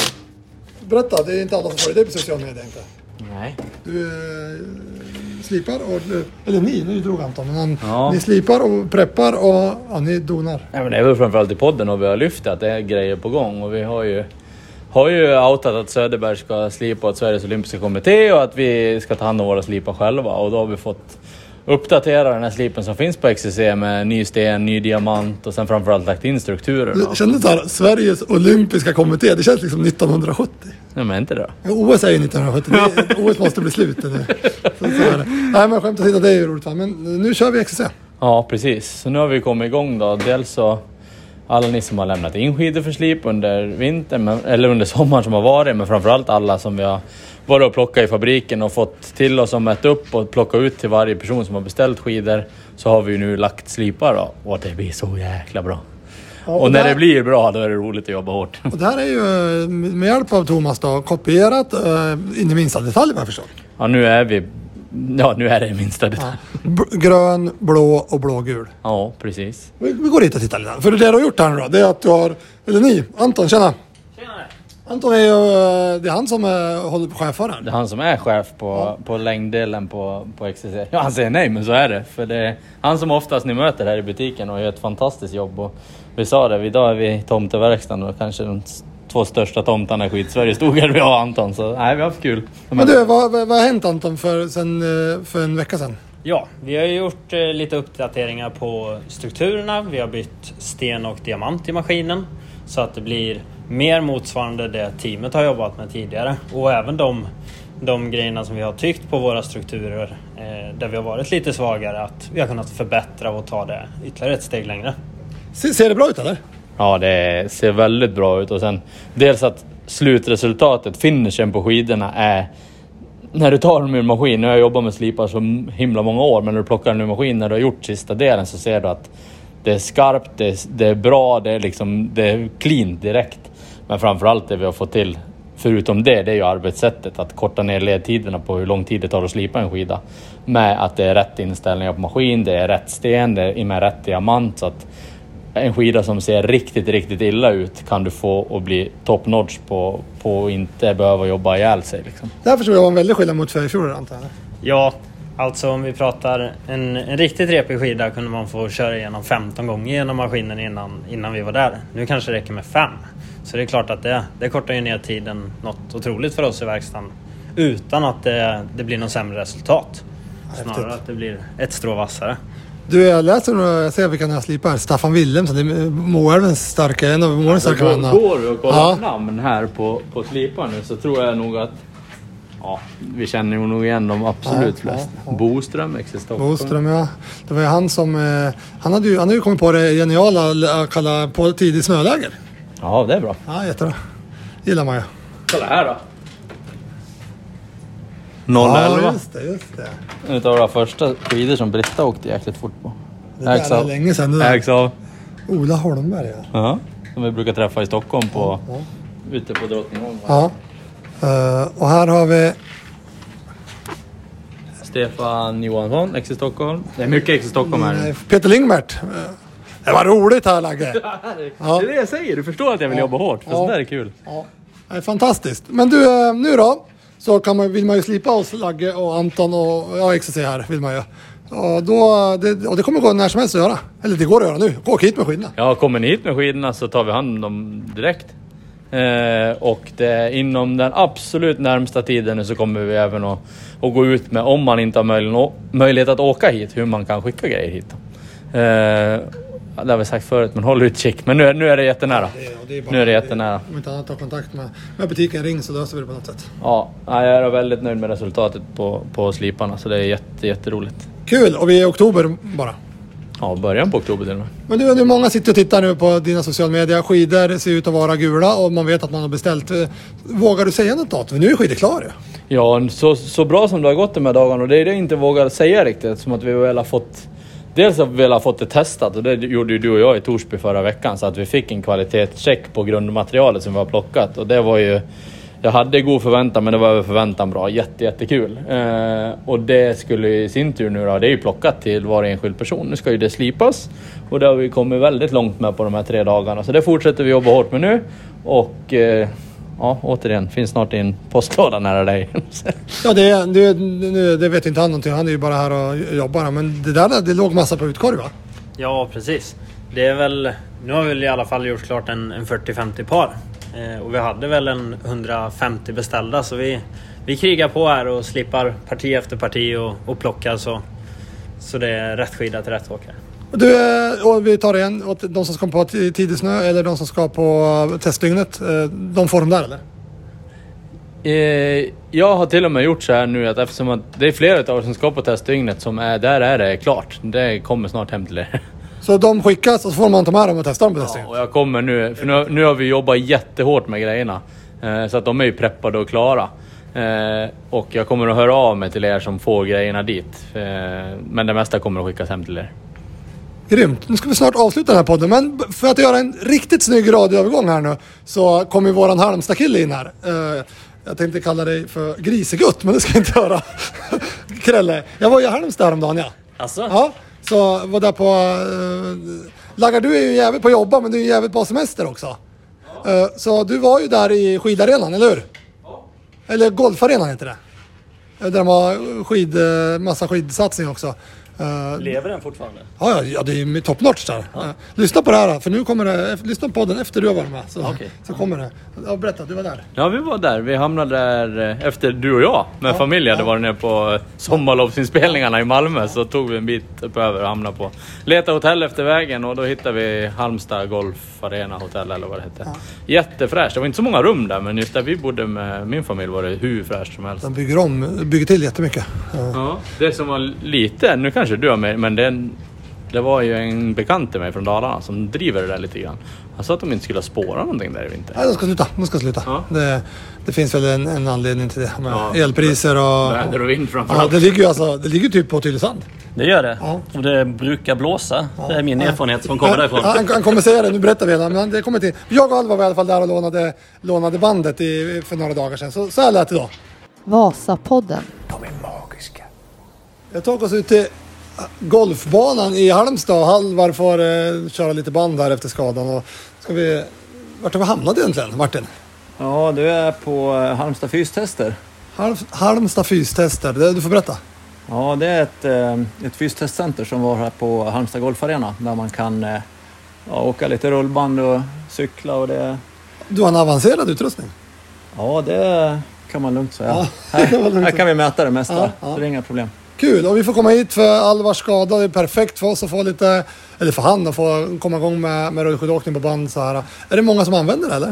berätta, det är inte alla som får det på sociala medier inte.
Nej.
Du eh, slipar och, eller ni, nu drog Anton, men han,
Ja.
ni slipar och preppar och ja, ni donar.
Ja, men det är väl framförallt i podden och vi har lyft att det är grejer på gång. Och vi har ju, har ju outat att Söderberg ska slipa åt Sveriges olympiska kommitté och att vi ska ta hand om våra slipar själva. Och då har vi fått uppdatera den här slipen som finns på X C C med ny sten, ny diamant och sen framförallt lagt in strukturer.
Du kände så här, Sveriges olympiska kommitté, det känns liksom nittonhundrasjuttio.
Nej, men inte det.
Ja, O S är ju nittonhundrasjuttio, det, O S måste bli slut nu. Så, så är det. Nej, men skämt åsido, det är ju roligt. Va? Men nu kör vi X C C.
Ja, precis. Så nu har vi kommit igång då. Dels så alla ni som har lämnat in skidor för slip under vintern, men, eller under sommaren som har varit, men framförallt alla som vi har varit och plockat i fabriken och fått till oss och mätt upp och plocka ut till varje person som har beställt skidor, så har vi nu lagt slipar då. Och det blir så jäkla bra.
Ja,
och, och när
där,
det blir bra, då är det roligt att jobba hårt.
Och det här är ju med hjälp av Thomas då, kopierat uh, in i minsta detalj, vad jag förstår.
Ja, nu är vi... Ja, nu är det minsta detalj.
Ja. B- grön, blå och blågul.
Ja, precis.
Vi, vi går dit och tittar lite. För det du har gjort här nu då, det är att du har... Eller ni, Anton, tjena.
Tjenare.
Anton är ju... Det är han som är, håller på chefar här.
Det är han som är chef på,
Ja.
på längddelen på, på X C C. Ja, han säger nej, men så är det. För det är han som oftast ni möter här i butiken och gör ett fantastiskt jobb. Och vi sa det, idag är vi i tomteverkstan och kanske de två största tomtarna i Skid-Sverige stod här, vi och Anton. Så nej, vi har haft kul.
Men du, vad, vad, vad har hänt Anton för, sen, för en vecka sedan?
Ja, vi har gjort eh, lite uppdateringar på strukturerna. Vi har bytt sten och diamant i maskinen så att det blir mer motsvarande det teamet har jobbat med tidigare. Och även de, de grejerna som vi har tyckt på våra strukturer eh, där vi har varit lite svagare, att vi har kunnat förbättra och ta det ytterligare ett steg längre.
Ser, ser det bra ut eller?
Ja, det ser väldigt bra ut. Och sen dels att slutresultatet, finishen på skidorna är... När du tar dem ur maskin, nu har jag jobbat med slipar så himla många år, men när du plockar den ur maskin, när du har gjort sista delen, så ser du att det är skarpt, det är, det är bra, det är, liksom, det är clean direkt. Men framförallt det vi har fått till, förutom det, det är ju arbetssättet. Att korta ner ledtiderna på hur lång tid det tar att slipa en skida. Med att det är rätt inställningar på maskin, det är rätt sten, det är med rätt diamant. Så att en skida som ser riktigt, riktigt illa ut kan du få att bli top notch på, på att inte behöva jobba ihjäl sig. Liksom.
Det här förstår jag var en väldig skillnad mot för i fjol, antar jag.
Ja, alltså om vi pratar en, en riktigt repig skida kunde man få köra igenom femton gånger genom maskinen innan, innan vi var där. Nu kanske det räcker med fem. Så det är klart att det, det kortar ju ner tiden något otroligt för oss i verkstaden. Utan att det, det blir någon sämre resultat. Snarare
Häftigt.
att det blir ett strå vassare.
Du, jag läser nu, jag ser vilka jag slipar här. Staffan Wilhelmsson, det är Moälvens starka, en av Moälvens starka
Går,
vänner.
går du och kollar
Ja.
namn här på, på slipar nu, så tror jag nog att ja, vi känner ju nog igen dem absolut
Ja,
flest.
ja, ja.
Boström, X C Stockholm.
Boström, ja. Det var ju han som... Eh, han hade ju han hade ju kommit på det geniala att kalla på tidig snöläger.
Ja, det är bra.
Ja, jättebra. Gillar man ju.
Kolla här då. noll elva.
Ja, just det, just det.
En av våra första skidor som Britta åkte jäkligt fort på.
Det där är länge sedan det där.
Ägs av.
Ola Holmberg, ja.
Ja. som vi brukar träffa i Stockholm på,
Ja.
ute på Drottningholm.
Ja. Uh, och här har vi...
Stefan Johansson, ex i Stockholm. Det är mycket ex i Stockholm här.
Nej, Peter Lingmert. Uh, det var roligt här, Lagge. Ja.
Det är det jag säger, du förstår att jag vill
Ja.
jobba hårt. För
Ja.
sånt där är kul.
Ja. Det är fantastiskt. Men du, uh, nu då? Så kan man, vill man ju slipa oss, Lagge och Anton och ja, X C C här vill man ju. Och, då, det, och det kommer gå när som helst att göra. Eller det går att göra nu. Gå hit med skidorna.
Ja, kommer ni hit med skidorna så tar vi hand om dem direkt. Eh, och det, inom den absolut närmsta tiden så kommer vi även att, att gå ut med, om man inte har möjlighet, möjlighet att åka hit, hur man kan skicka grejer hit. Eh, det har vi sagt förut, men håll utkik. Men nu är, nu är det jättenära.
Det är, det är bara,
nu är det jättenära.
Om inte annat tar kontakt med, med butiken, ring så löser vi det på något sätt.
Ja, jag är väldigt nöjd med resultatet på, på sliparna, så det är jätte, jätteroligt.
Kul, och vi är i oktober bara.
Ja, början på oktober till och med.
Men du, nu många sitter och tittar nu på dina sociala medier. Skidor ser ut att vara gula och man vet att man har beställt. Vågar du säga något datum? Nu är skidor klara ju.
Ja, så, så bra som det har gått de här dagarna, och det är det jag inte vågar säga riktigt, som att vi väl har fått... Dels har vi väl ha fått det testat, och det gjorde ju du och jag i Torsby förra veckan, så att vi fick en kvalitetscheck på grundmaterialet som vi har plockat, och det var ju... Jag hade god förväntan, men det var över förväntan bra. Jätte, jättekul. Eh, och det skulle i sin tur nu då, det är ju plockat till varje enskild person. Nu ska ju det slipas. Och det har vi kommit väldigt långt med på de här tre dagarna. Så det fortsätter vi jobba hårt med nu. Och eh, ja, återigen, finns snart i en postlåda nära dig.
Ja, det, det, det, det vet inte han någonting. Han är ju bara här och jobbar. Men det där, det låg massa på utkorg, va?
Ja, precis. Det är väl, nu har vi väl i alla fall gjort klart en, en fyrtio femtio par. Eh, och vi hade väl en hundrafemtio beställda, så vi, vi krigar på här och slipar parti efter parti och, och plockar, så, så det är rätt skida till rätt åkare.
Du, och vi tar det igen. Och de som ska på tidig snö eller de som ska på testdygnet, de får de där, eller?
Eh, jag har till och med gjort så här nu att eftersom att det är flera av er som ska på testdygnet som är där, är det klart. Det kommer snart hem till er.
Så de skickas och så får man ta med dem och testa dem på testdygnet?
Ja, och jag kommer nu, för nu, nu har vi jobbat jättehårt med grejerna. Eh, så att de är ju preppade och klara. Eh, och jag kommer att höra av mig till er som får grejerna dit. Eh, men det mesta kommer att skickas hem till er.
Grymt. Nu ska vi snart avsluta den här podden. Men för att göra en riktigt snygg radioövergång här nu så kommer våran Halmstad-kille in här. Uh, jag tänkte kalla dig för Grisegutt, men det ska jag inte göra. Krelle. Jag var i Halmstad häromdagen, ja.
Alltså?
Ja, så var där på... Uh, Laggar, du är ju jävligt på jobba, men du är ju jävligt på semester också. Uh, så du var ju där i skidarenan, eller hur? Ja. Eller golfarenan heter det. Där de har skid, massa skidsatsning också. Uh,
Lever den fortfarande?
Ja, ja, ja, det är ju top notch där. Ja. Uh, lyssna på det här, för nu kommer det, lyssna på podden efter du har varit med. Så,
okay.
så kommer det. Ja, berätta, du var där.
Ja, vi var där. Vi hamnade där efter du och jag med ja. familj hade ja. varit nere på sommarlovsinspelningarna i Malmö. Så tog vi en bit upp över och hamnade på leta hotell efter vägen. Och då hittade vi Halmstad Golf Arena Hotel eller vad det hette. Ja. Jättefräscht. Det var inte så många rum där, men just där vi bodde med min familj var det hur fräscht som helst.
De bygger om, bygger till jättemycket. Ja.
Ja, det som var lite, nu kanske du har med, men det, det var ju en bekant till mig från Dalarna som driver det där lite grann. Han sa att de inte skulle spåra någonting där i vinter.
Nej, de ska sluta. De ska sluta. Ja. Det, det finns väl en, en anledning till det. Med ja. elpriser och...
Väder och vind framförallt.
Ja, det ligger ju alltså, det ligger typ på Tylösand.
Det gör det.
Ja.
Och det brukar blåsa. Ja. Det är min erfarenhet som kommer
ja,
därifrån.
Han, han kommer säga det, nu berättar vi det. Men det kommer till. Jag och Alva var i alla fall där och lånade, lånade bandet i, för några dagar sedan. Så, så här lät det då.
Vasapodden.
De är magiska.
Jag tog oss ut till golfbanan i Halmstad. Halvar får eh, köra lite band här efter skadan. Och ska vi... Vart har vi hamnat egentligen, Martin?
Ja, du är på Halmstad fystester.
Halm, Halmstad fystester, det, du får berätta.
Ja, det är ett, ett fystestcenter som var här på Halmstad Golfarena. Där man kan ja, åka lite rullband och cykla. Och det...
Du har en avancerad utrustning.
Ja, det kan man lugnt säga.
Ja,
här, här kan vi mäta det mesta, ja, ja. Så det är inga problem.
Kul, och vi får komma hit för Alvars skada. Det är perfekt för oss att få lite, eller för han att få komma igång med, med rullskidåkning på band så här. Är det många som använder det, eller?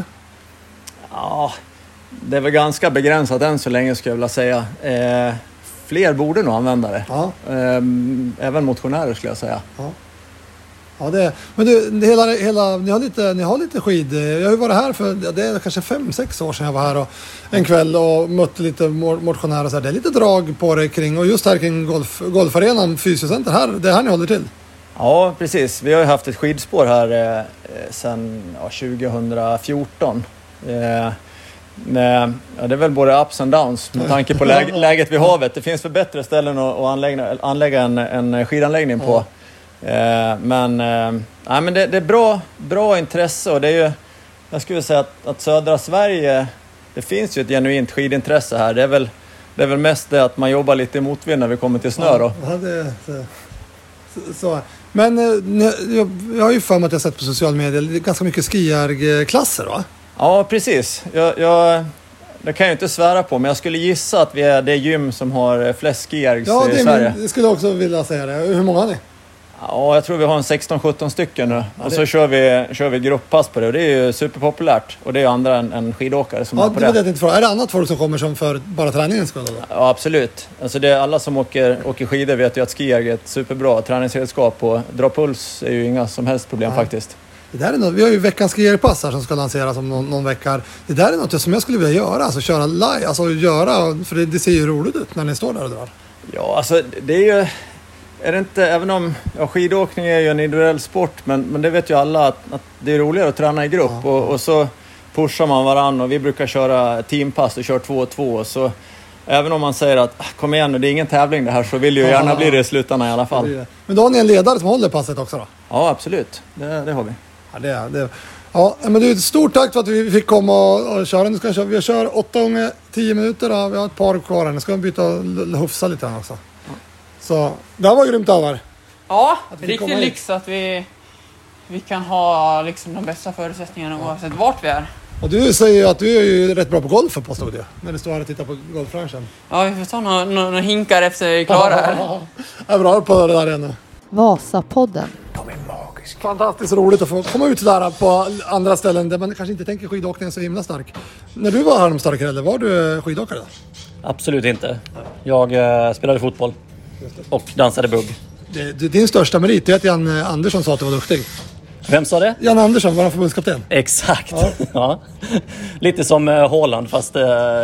Ja, det är väl ganska begränsat än så länge skulle jag vilja säga. Eh, fler borde nog använda det. Ja. Eh, även motionärer skulle jag säga.
Ja. Ja, det, men du, det hela, hela, ni, har lite, ni har lite skid. Jag har ju varit här för det är kanske fem, sex år sedan jag var här och, en kväll och mötte lite motionärer. Så här. Det är lite drag på det kring, och just här kring golf, golfarenan, fysiocenter här, det är här ni håller till.
Ja, precis. Vi har ju haft ett skidspår här eh, sedan ja, tjugo fjorton. Eh, med, ja, det är väl både ups and downs med tanke på läge, läget vid havet. Det finns väl bättre ställen att, att anlägga, anlägga en, en skidanläggning på. Eh, men eh, ja, men det, det är bra, bra intresse, och det är ju, jag skulle säga att, att södra Sverige, det finns ju ett genuint skidintresse här. Det är väl, det är väl mest det att man jobbar lite i motvind när vi kommer till snö då.
Ja, det, så, så. Men jag, jag har ju för mig att jag har sett på sociala medier ganska mycket skiarklasser, va?
Ja, precis. Jag, jag, det kan jag inte svära på, men jag skulle gissa att vi är det gym som har flest skiargs
ja,
i Sverige.
Ja, det skulle jag också vilja säga det. Hur många har ni?
Ja, jag tror vi har en sexton sjutton stycken nu. Ja, och det... så kör vi, kör vi grupppass på det. Och det är ju superpopulärt. Och det är andra än, än skidåkare som
ja,
är på
det.
det.
Är, det inte är det annat folk som kommer som för bara träningen skull?
Ja, absolut. Alltså det är alla som åker, åker skidor vet ju att skier är ett superbra träningsredskap. Och dra puls är ju inga som helst problem ja. faktiskt.
Det där är något, vi har ju veckans skierpass här som ska lanseras om någon, någon vecka. Det där är något som jag skulle vilja göra. Alltså köra live. Alltså göra, för det, det ser ju roligt ut när ni står där och drar.
Ja, alltså det är ju... Är det inte, även om ja, skidåkning är ju en individuell sport, men, men det vet ju alla att, att det är roligare att träna i grupp. Ja. Och, och så pushar man varann, och vi brukar köra teampass och kör två och två. Så även om man säger att kom igen nu, det är ingen tävling det här, så vill ju gärna ja. bli det i slutändan i alla fall.
Det det. Men då har ni en ledare som håller passet också då?
Ja, absolut. Det, det har vi.
Ja, det, det. Ja, men du, stort tack för att vi fick komma och, och köra. Nu ska jag köra. Vi kör åtta gånger tio minuter då. Vi har ett par kvar här. Nu ska vi byta och hufsa lite här också. Så det här var grymt, Alvar.
Ja, riktigt lyx att vi, vi kan ha liksom de bästa förutsättningarna ja. oavsett vart vi är.
Och du säger ju att du är ju rätt bra på golf på studion när du står här och tittar på golfbranschen.
Ja, vi får ta några, några hinkar efter vi är klara här.
Jag är bra på det där ännu.
Vasapodden.
De är magiska.
Fantastiskt roligt att få komma ut där på andra ställen där man kanske inte tänker skidåkningen så himla stark. När du var här om starka eller var du skidåkare då?
Absolut inte. Jag äh, spelade fotboll. Och dansade bugg.
Det, det, din största merit är att Jan Andersson sa att du var duktig.
Vem sa det?
Jan Andersson, var förbundskapten.
Exakt. Ja. Ja. Lite som uh, Haaland, fast uh,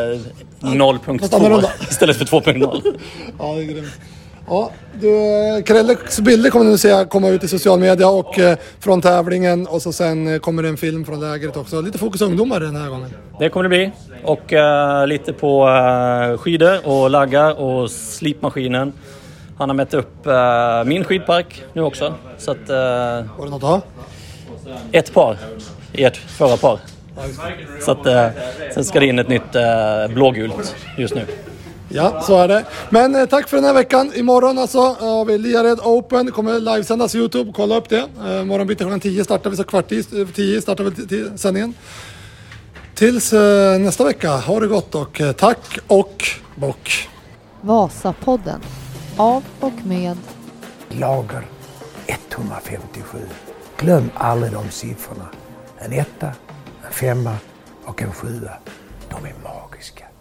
noll punkt två istället för två punkt noll.
Ja, det är grymt. Ja, du, Krelles bilder kommer nu se komma ut i social media och eh, från tävlingen, och så sen eh, kommer det en film från lägret också. Lite fokus ungdomar den här gången.
Det kommer det bli. Och uh, lite på uh, skidor och laggar och slipmaskinen. Han har mätt upp uh, min skidpark nu också. Så att, uh,
var det något att ha?
Ett par i ert förra par. Så att, uh, sen ska det in ett nytt uh, blågult just nu.
Ja, så är det. Men eh, tack för den här veckan. Imorgon alltså har vi Liared Open. Det kommer livesändas YouTube. Kolla upp det. Eh, morgon bitti klockan tio startar vi, så kvart i tio startar vi till sändningen. Tills eh, nästa vecka. Ha det gott och eh, tack och bock.
Vasapodden. Av och med
Lager etthundrafemtiosju. Glöm aldrig de siffrorna. En etta, en femma och en sjua. De är magiska.